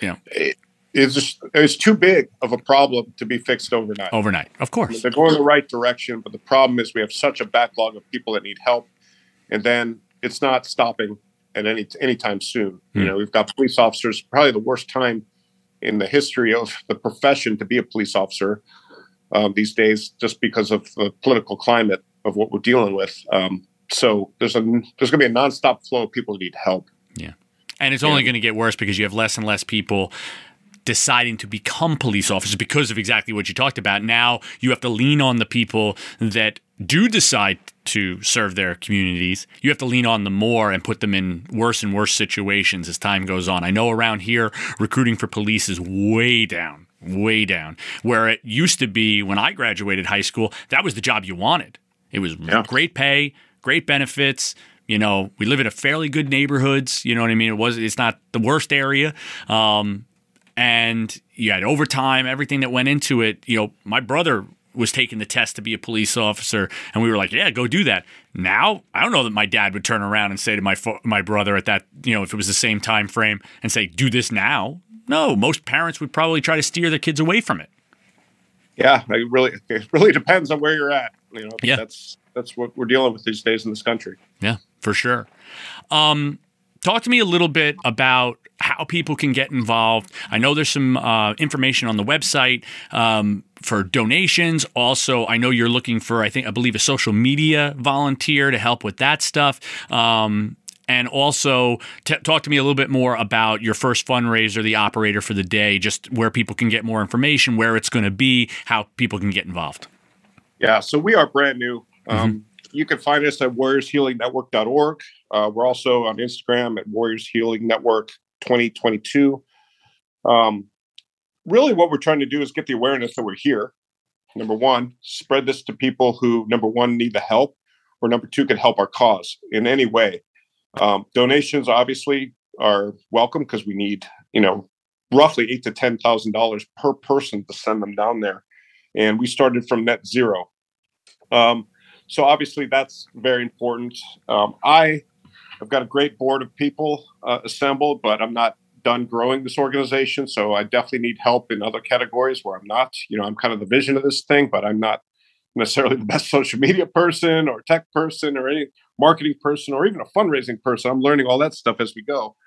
It's too big of a problem to be fixed overnight. Overnight, of course. I mean, they're going the right direction, but the problem is we have such a backlog of people that need help, and then it's not stopping at any time soon. We've got police officers, probably the worst time in the history of the profession to be a police officer these days, just because of the political climate of what we're dealing with. So there's going to be a nonstop flow of people who need help. Yeah, and it's only going to get worse because you have less and less people deciding to become police officers because of exactly what you talked about. Now you have to lean on the people that do decide to serve their communities. You have to lean on them more and put them in worse and worse situations as time goes on. I know around here, recruiting for police is way down, where it used to be when I graduated high school, that was the job you wanted. It was great pay, great benefits. We live in a fairly good neighborhoods. You know what I mean? It's not the worst area. And you had overtime, everything that went into it. My brother was taking the test to be a police officer, and we were like, yeah, go do that. Now, I don't know that my dad would turn around and say to my brother at that, if it was the same time frame, and say, do this now. No, most parents would probably try to steer their kids away from it. Yeah, it really depends on where you're at. That's what we're dealing with these days in this country. Yeah, for sure. Talk to me a little bit about how people can get involved. I know there's some information on the website for donations. Also, I know you're looking for, I believe, a social media volunteer to help with that stuff. And also, talk to me a little bit more about your first fundraiser, the operator for the day, just where people can get more information, where it's going to be, how people can get involved. Yeah, so we are brand new. You can find us at warriorshealingnetwork.org. We're also on Instagram at Warriors Healing Network 2022. Really what we're trying to do is get the awareness that we're here. Number one, spread this to people who, number one, need the help, or number two, can help our cause in any way. Donations obviously are welcome because we need, roughly $8,000 to $10,000 per person to send them down there. And we started from net zero. So obviously that's very important. I have got a great board of people assembled, but I'm not done growing this organization. So I definitely need help in other categories where I'm not. I'm kind of the vision of this thing, but I'm not necessarily the best social media person or tech person or any marketing person or even a fundraising person. I'm learning all that stuff as we go.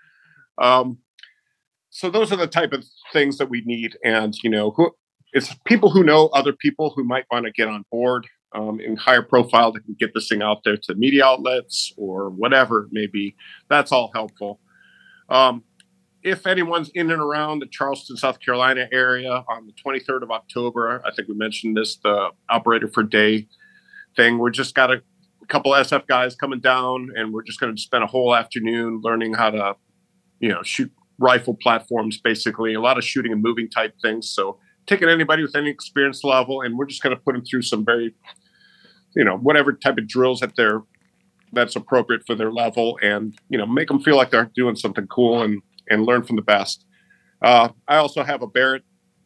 So those are the type of things that we need. And, it's people who know other people who might want to get on board. In higher profile that can get this thing out there to media outlets or whatever it may be. That's all helpful. If anyone's in and around the Charleston, South Carolina area on the 23rd of October, I think we mentioned this, the Operator for Day thing. We're just got a couple SF guys coming down, and we're just going to spend a whole afternoon learning how to, shoot rifle platforms, basically a lot of shooting and moving type things. So taking anybody with any experience level, and we're just going to put them through some very, whatever type of drills that's appropriate for their level, and, make them feel like they're doing something cool and learn from the best. I also have a Barrett,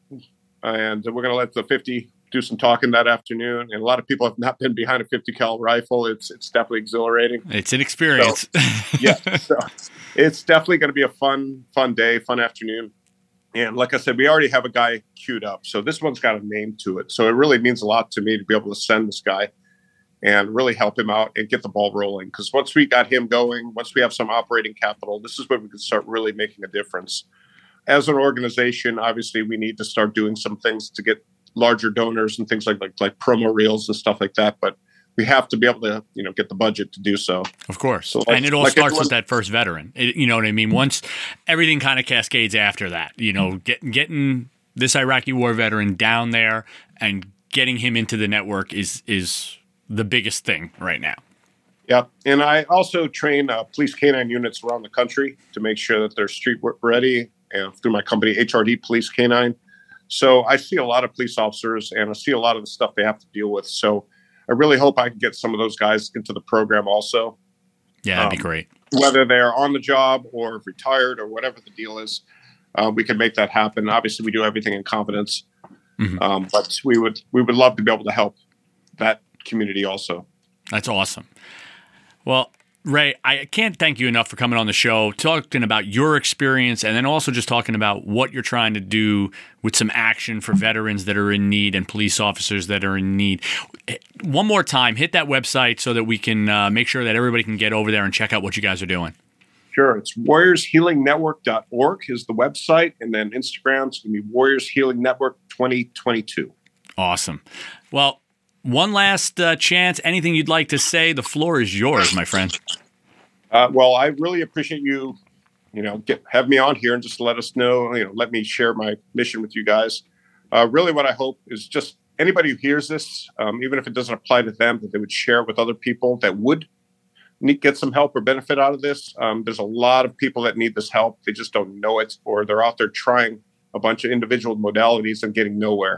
and we're going to let the 50 do some talking that afternoon. And a lot of people have not been behind a 50 cal rifle. It's definitely exhilarating. It's an experience. So it's definitely going to be a fun day, fun afternoon. And like I said, we already have a guy queued up. So this one's got a name to it. So it really means a lot to me to be able to send this guy and really help him out and get the ball rolling. Because once we got him going, once we have some operating capital, this is when we can start really making a difference. As an organization, obviously, we need to start doing some things to get larger donors and things like promo reels and stuff like that. But we have to be able to, get the budget to do so. Of course. So and it all starts with that first veteran. You know what I mean? Once everything kind of cascades after that, getting this Iraqi war veteran down there and getting him into the network is the biggest thing right now. Yeah. And I also train police canine units around the country to make sure that they're street ready, and through my company, HRD Police Canine. So I see a lot of police officers, and I see a lot of the stuff they have to deal with. So I really hope I can get some of those guys into the program also. Yeah, that'd be great. Whether they're on the job or retired or whatever the deal is, we can make that happen. Obviously, we do everything in confidence, but we would love to be able to help that community also. That's awesome. Well, Ray, I can't thank you enough for coming on the show, talking about your experience, and then also just talking about what you're trying to do with some action for veterans that are in need and police officers that are in need. One more time, hit that website so that we can make sure that everybody can get over there and check out what you guys are doing. Sure. It's warriorshealingnetwork.org is the website, and then Instagram's going to be Warriors Healing Network 2022. Awesome. Well, one last chance. Anything you'd like to say? The floor is yours, my friend. Well, I really appreciate you, have me on here and just let us know, let me share my mission with you guys. Really what I hope is just anybody who hears this, even if it doesn't apply to them, that they would share it with other people that would get some help or benefit out of this. There's a lot of people that need this help. They just don't know it, or they're out there trying a bunch of individual modalities and getting nowhere.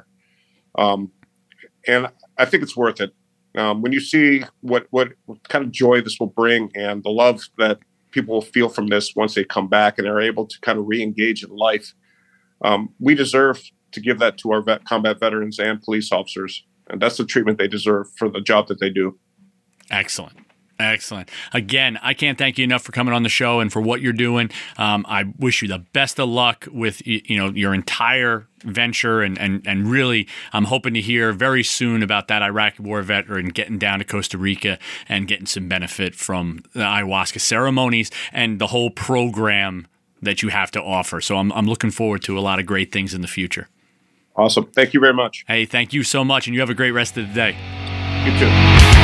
And I think it's worth it. When you see what kind of joy this will bring and the love that people will feel from this once they come back and are able to kind of re-engage in life, we deserve to give that to our combat veterans and police officers. And that's the treatment they deserve for the job that they do. Excellent. Excellent. Again, I can't thank you enough for coming on the show and for what you're doing. I wish you the best of luck with your entire venture, and really, I'm hoping to hear very soon about that Iraqi war veteran getting down to Costa Rica and getting some benefit from the ayahuasca ceremonies and the whole program that you have to offer. So I'm looking forward to a lot of great things in the future. Awesome. Thank you very much. Hey, thank you so much, and you have a great rest of the day. You too.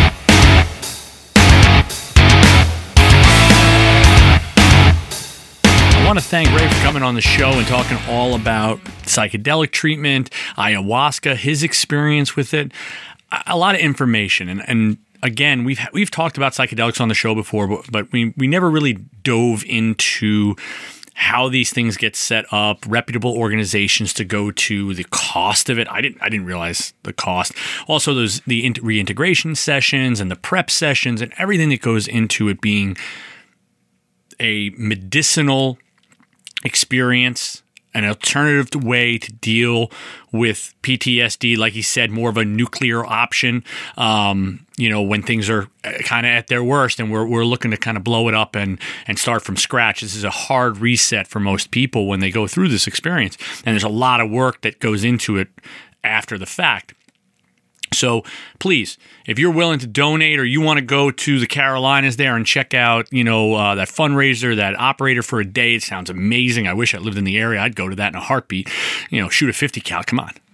I want to thank Ray for coming on the show and talking all about psychedelic treatment, ayahuasca, his experience with it, a lot of information. And again, we've talked about psychedelics on the show before, but we never really dove into how these things get set up, reputable organizations to go to, the cost of it. I didn't realize the cost. Also, there's the reintegration sessions and the prep sessions and everything that goes into it being a medicinal experience, an alternative way to deal with PTSD, like he said, more of a nuclear option, when things are kind of at their worst and we're looking to kind of blow it up and start from scratch. This is a hard reset for most people when they go through this experience. And there's a lot of work that goes into it after the fact. So please, if you're willing to donate or you want to go to the Carolinas there and check out, that fundraiser, that Operator for a Day, it sounds amazing. I wish I lived in the area. I'd go to that in a heartbeat. Shoot a 50 cal. Come on.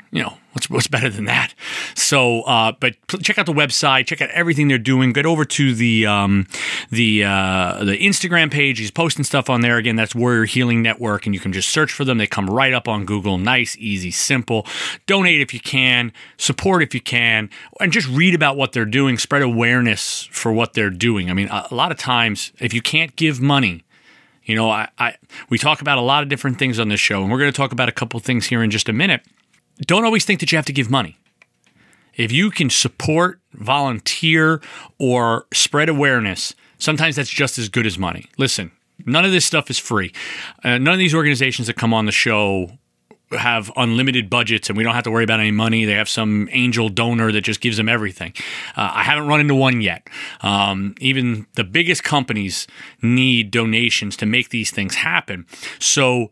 what's better than that? So, but check out the website, check out everything they're doing. Get over to the Instagram page. He's posting stuff on there. Again, that's Warrior Healing Network, and you can just search for them. They come right up on Google. Nice, easy, simple. Donate if you can, support if you can, and just read about what they're doing. Spread awareness for what they're doing. I mean, a lot of times, if you can't give money, we talk about a lot of different things on this show, and we're going to talk about a couple things here in just a minute. Don't always think that you have to give money. If you can support, volunteer, or spread awareness, sometimes that's just as good as money. Listen, none of this stuff is free. None of these organizations that come on the show have unlimited budgets and we don't have to worry about any money. They have some angel donor that just gives them everything. I haven't run into one yet. Even the biggest companies need donations to make these things happen. So,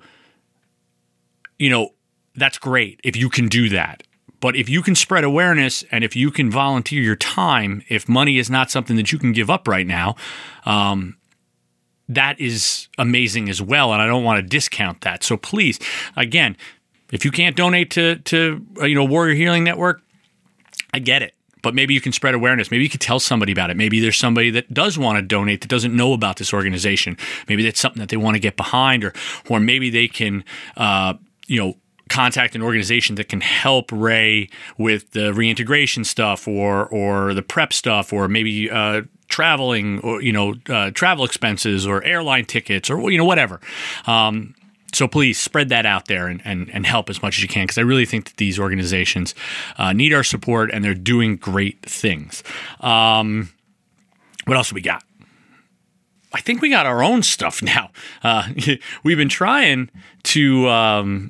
that's great if you can do that. But if you can spread awareness and if you can volunteer your time, if money is not something that you can give up right now, that is amazing as well. And I don't want to discount that. So please, again, if you can't donate to Warrior Healing Network, I get it. But maybe you can spread awareness. Maybe you could tell somebody about it. Maybe there's somebody that does want to donate that doesn't know about this organization. Maybe that's something that they want to get behind, or maybe they can, contact an organization that can help Ray with the reintegration stuff or the prep stuff, or maybe traveling, or travel expenses or airline tickets, or whatever. So please spread that out there and help as much as you can, because I really think that these organizations need our support and they're doing great things. What else have we got? I think we got our own stuff now. We've been trying to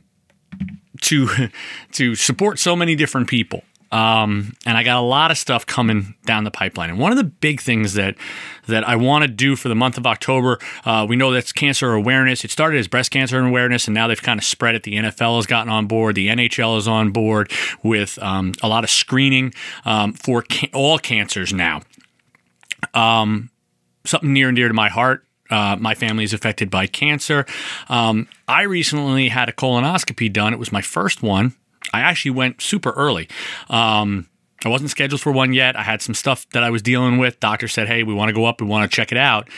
support so many different people. And I got a lot of stuff coming down the pipeline. And one of the big things that I want to do for the month of October, we know that's cancer awareness. It started as breast cancer awareness, and now they've kind of spread it. The NFL has gotten on board. The NHL is on board with a lot of screening for all cancers now. Something near and dear to my heart. My family is affected by cancer. I recently had a colonoscopy done. It was my first one. I actually went super early. I wasn't scheduled for one yet. I had some stuff that I was dealing with. Doctor said, hey, we want to go up. We want to check it out.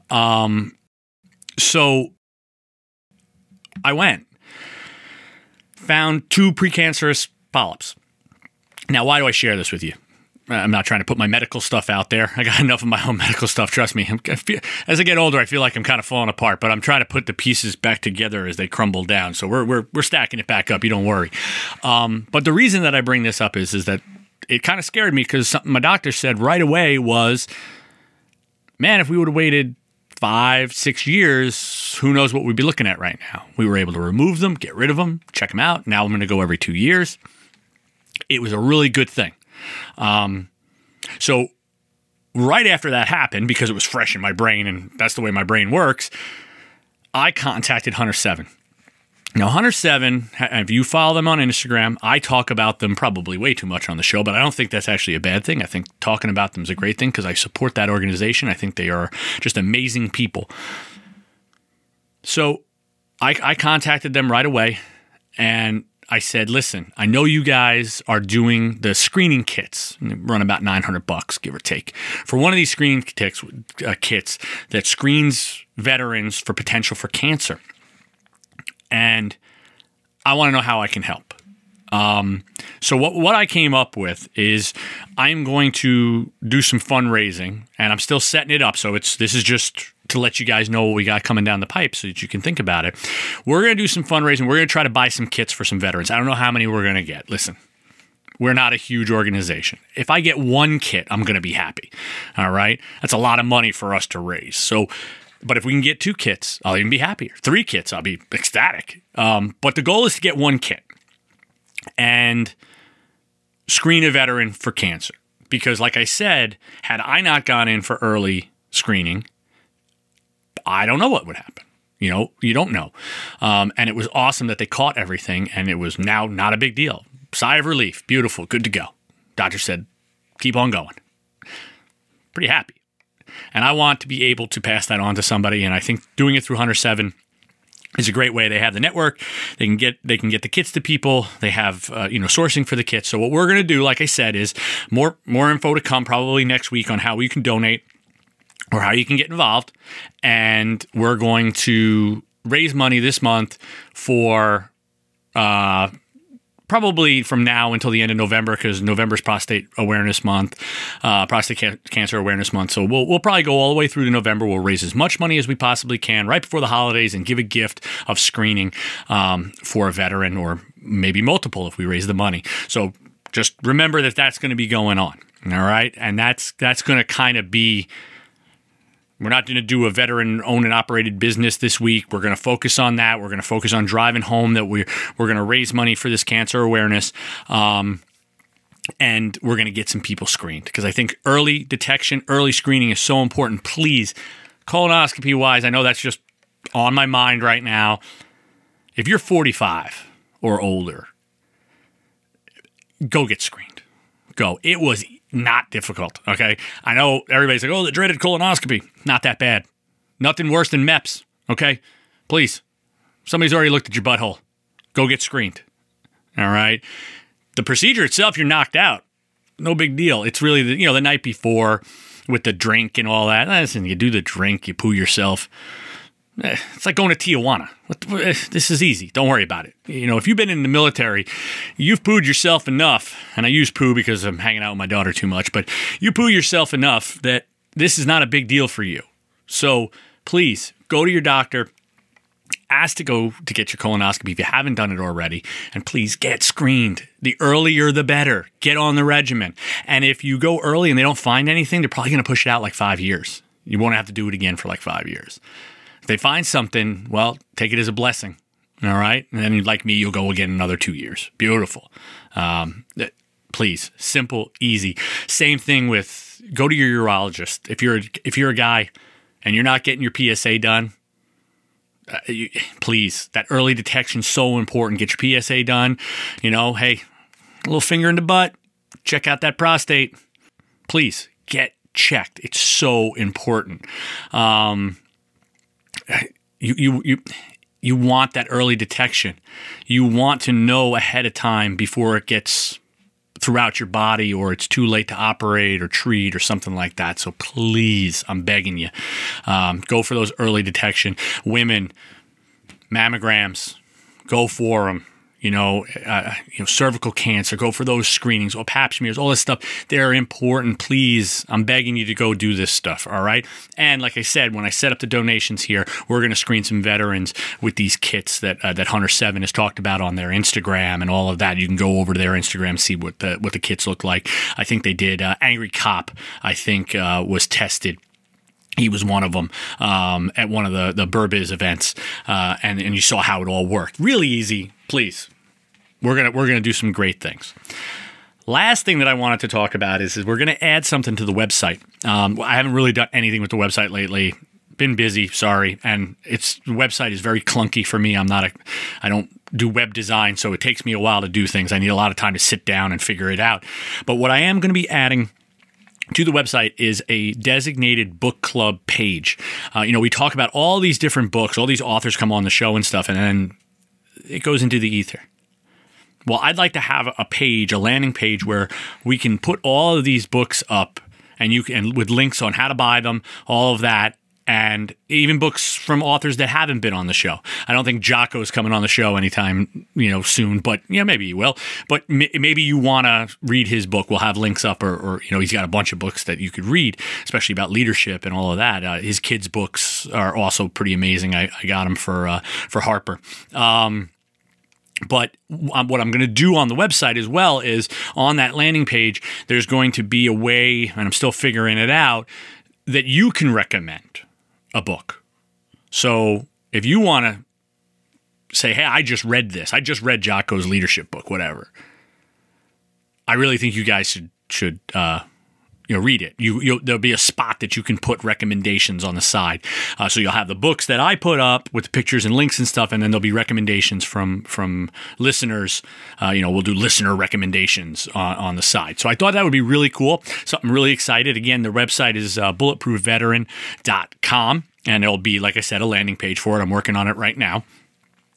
So I went. Found 2 precancerous polyps. Now, why do I share this with you? I'm not trying to put my medical stuff out there. I got enough of my own medical stuff. Trust me. As I get older, I feel like I'm kind of falling apart, but I'm trying to put the pieces back together as they crumble down. So we're stacking it back up. You don't worry. But the reason that I bring this up is that it kind of scared me, because something my doctor said right away was, man, if we would have waited 5-6 years, who knows what we'd be looking at right now. We were able to remove them, get rid of them, check them out. Now I'm going to go every 2 years. It was a really good thing. So right after that happened, because it was fresh in my brain and that's the way my brain works, I contacted Hunter 7. Now, Hunter 7, if you follow them on Instagram, I talk about them probably way too much on the show, but I don't think that's actually a bad thing. I think talking about them is a great thing, because I support that organization. I think they are just amazing people. So I contacted them right away, and I said, listen, I know you guys are doing the screening kits. They run about $900, give or take, for one of these screening kits that screens veterans for potential for cancer. And I want to know how I can help. So what I came up with is I'm going to do some fundraising, and I'm still setting it up. So this is just to let you guys know what we got coming down the pipe so that you can think about it. We're going to do some fundraising. We're going to try to buy some kits for some veterans. I don't know how many we're going to get. Listen, we're not a huge organization. If I get 1 kit, I'm going to be happy. All right? That's a lot of money for us to raise. So, but if we can get 2 kits, I'll even be happier. 3 kits, I'll be ecstatic. But the goal is to get 1 kit and screen a veteran for cancer. Because like I said, had I not gone in for early screening, I don't know what would happen. You don't know. And it was awesome that they caught everything, and it was now not a big deal. Sigh of relief. Beautiful. Good to go. Doctor said, keep on going. Pretty happy. And I want to be able to pass that on to somebody, and I think doing it through Hunter 7 It's a great way. They have the network. They can get the kits to people. They have sourcing for the kits. So what we're going to do, like I said, is more info to come probably next week on how you can donate or how you can get involved. And we're going to raise money this month for probably from now until the end of November, because November's Prostate Awareness Month, Cancer Awareness Month. So we'll probably go all the way through to November. We'll raise as much money as we possibly can right before the holidays and give a gift of screening for a veteran, or maybe multiple if we raise the money. So just remember that that's going to be going on. All right. And that's going to kind of be. We're not going to do a veteran-owned and operated business this week. We're going to focus on that. We're going to focus on driving home that we're going to raise money for this cancer awareness, and we're going to get some people screened, because I think early detection, early screening is so important. Please, colonoscopy-wise, I know that's just on my mind right now. If you're 45 or older, go get screened. Go. It was not difficult, okay? I know everybody's like, oh, the dreaded colonoscopy. Not that bad. Nothing worse than MEPS, okay? Please. Somebody's already looked at your butthole. Go get screened, all right? The procedure itself, you're knocked out. No big deal. It's really, the night before with the drink and all that. Listen, you do the drink, you poo yourself. It's like going to Tijuana. This is easy. Don't worry about it. If you've been in the military, you've pooed yourself enough, and I use poo because I'm hanging out with my daughter too much, but you poo yourself enough that this is not a big deal for you. So please go to your doctor, ask to go to get your colonoscopy if you haven't done it already, and please get screened. The earlier, the better. Get on the regimen. And if you go early and they don't find anything, they're probably going to push it out like 5 years. You won't have to do it again for like 5 years. If they find something, well, take it as a blessing, all right? And then, like me, you'll go again another 2 years. Beautiful. Please, simple, easy. Same thing with go to your urologist. If you're a guy and you're not getting your PSA done, please, that early detection is so important. Get your PSA done. Hey, a little finger in the butt. Check out that prostate. Please get checked. It's so important. You want that early detection. You want to know ahead of time before it gets throughout your body, or it's too late to operate or treat or something like that. So please, I'm begging you, go for those early detection. Women, mammograms, go for them. Cervical cancer, go for those screenings, or pap smears, all this stuff. They're important. Please, I'm begging you to go do this stuff, all right? And like I said, when I set up the donations here, we're going to screen some veterans with these kits that Hunter 7 has talked about on their Instagram and all of that. You can go over to their Instagram, see what the kits look like. I think they did. Angry Cop, I think, was tested. He was one of them at one of the Burbiz events, and you saw how it all worked. Really easy. Please. We're gonna do some great things. Last thing that I wanted to talk about is we're gonna add something to the website. I haven't really done anything with the website lately. Been busy, sorry, and the website is very clunky for me. I don't do web design, so it takes me a while to do things. I need a lot of time to sit down and figure it out. But what I am going to be adding to the website is a designated book club page. We talk about all these different books, all these authors come on the show and stuff, and then it goes into the ether. Well, I'd like to have a landing page where we can put all of these books up, and with links on how to buy them, all of that, and even books from authors that haven't been on the show. I don't think Jocko's coming on the show anytime soon, but maybe he will. But maybe you want to read his book. We'll have links up, or he's got a bunch of books that you could read, especially about leadership and all of that. His kids' books are also pretty amazing. I got them for Harper. But what I'm going to do on the website as well is on that landing page, there's going to be a way, and I'm still figuring it out, that you can recommend a book. So if you want to say, hey, I just read this. I just read Jocko's leadership book, whatever. I really think you guys should read it. There'll be a spot that you can put recommendations on the side. So you'll have the books that I put up with the pictures and links and stuff, and then there'll be recommendations from listeners. We'll do listener recommendations on the side. So I thought that would be really cool. Something really excited. Again, the website is bulletproofveteran.com, and it'll be, like I said, a landing page for it. I'm working on it right now.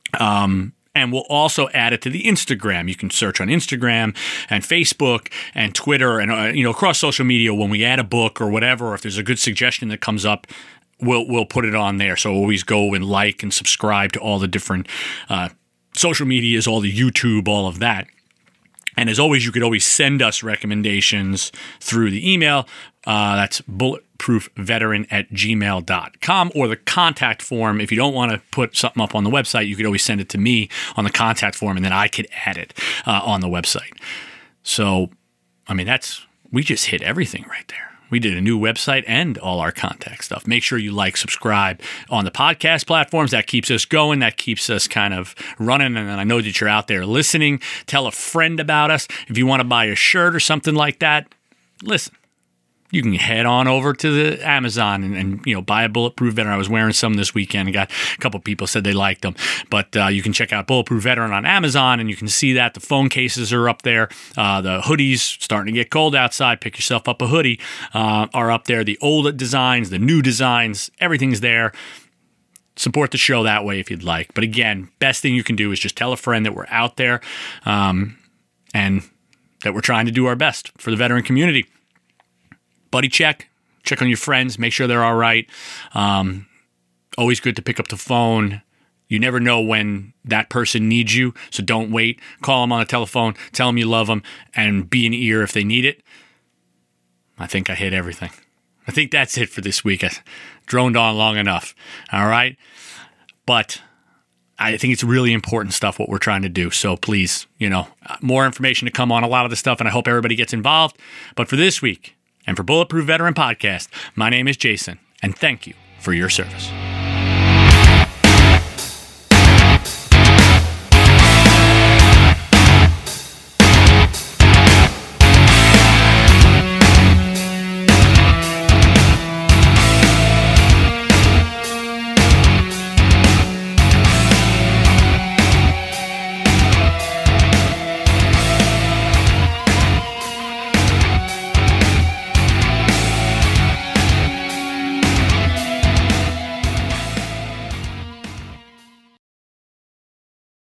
And we'll also add it to the Instagram. You can search on Instagram and Facebook and Twitter and across social media. When we add a book or whatever, or if there's a good suggestion that comes up, we'll put it on there. So always go and like and subscribe to all the different social medias, all the YouTube, all of that. And as always, you could always send us recommendations through the email. That's bulletproofveteran@gmail.com, or the contact form. If you don't want to put something up on the website, you could always send it to me on the contact form, and then I could add it on the website. So, I mean, we just hit everything right there. We did a new website and all our contact stuff. Make sure you subscribe on the podcast platforms. That keeps us going. That keeps us kind of running. And I know that you're out there listening. Tell a friend about us. If you want to buy a shirt or something like that, listen. You can head on over to the Amazon and buy a Bulletproof Veteran. I was wearing some this weekend and got a couple people said they liked them. But you can check out Bulletproof Veteran on Amazon, and you can see that. The phone cases are up there. The hoodies, starting to get cold outside. Pick yourself up a hoodie, are up there. The old designs, the new designs, everything's there. Support the show that way if you'd like. But again, best thing you can do is just tell a friend that we're out there and that we're trying to do our best for the veteran community. Buddy check on your friends, make sure they're all right. Always good to pick up the phone. You never know when that person needs you, so don't wait. Call them on the telephone, tell them you love them, and be an ear if they need it. I think I hit everything. I think that's it for this week. I droned on long enough, all right? But I think it's really important stuff what we're trying to do. So please, more information to come on a lot of the stuff, and I hope everybody gets involved. But for this week, and for Bulletproof Veteran Podcast, my name is Jason, and thank you for your service.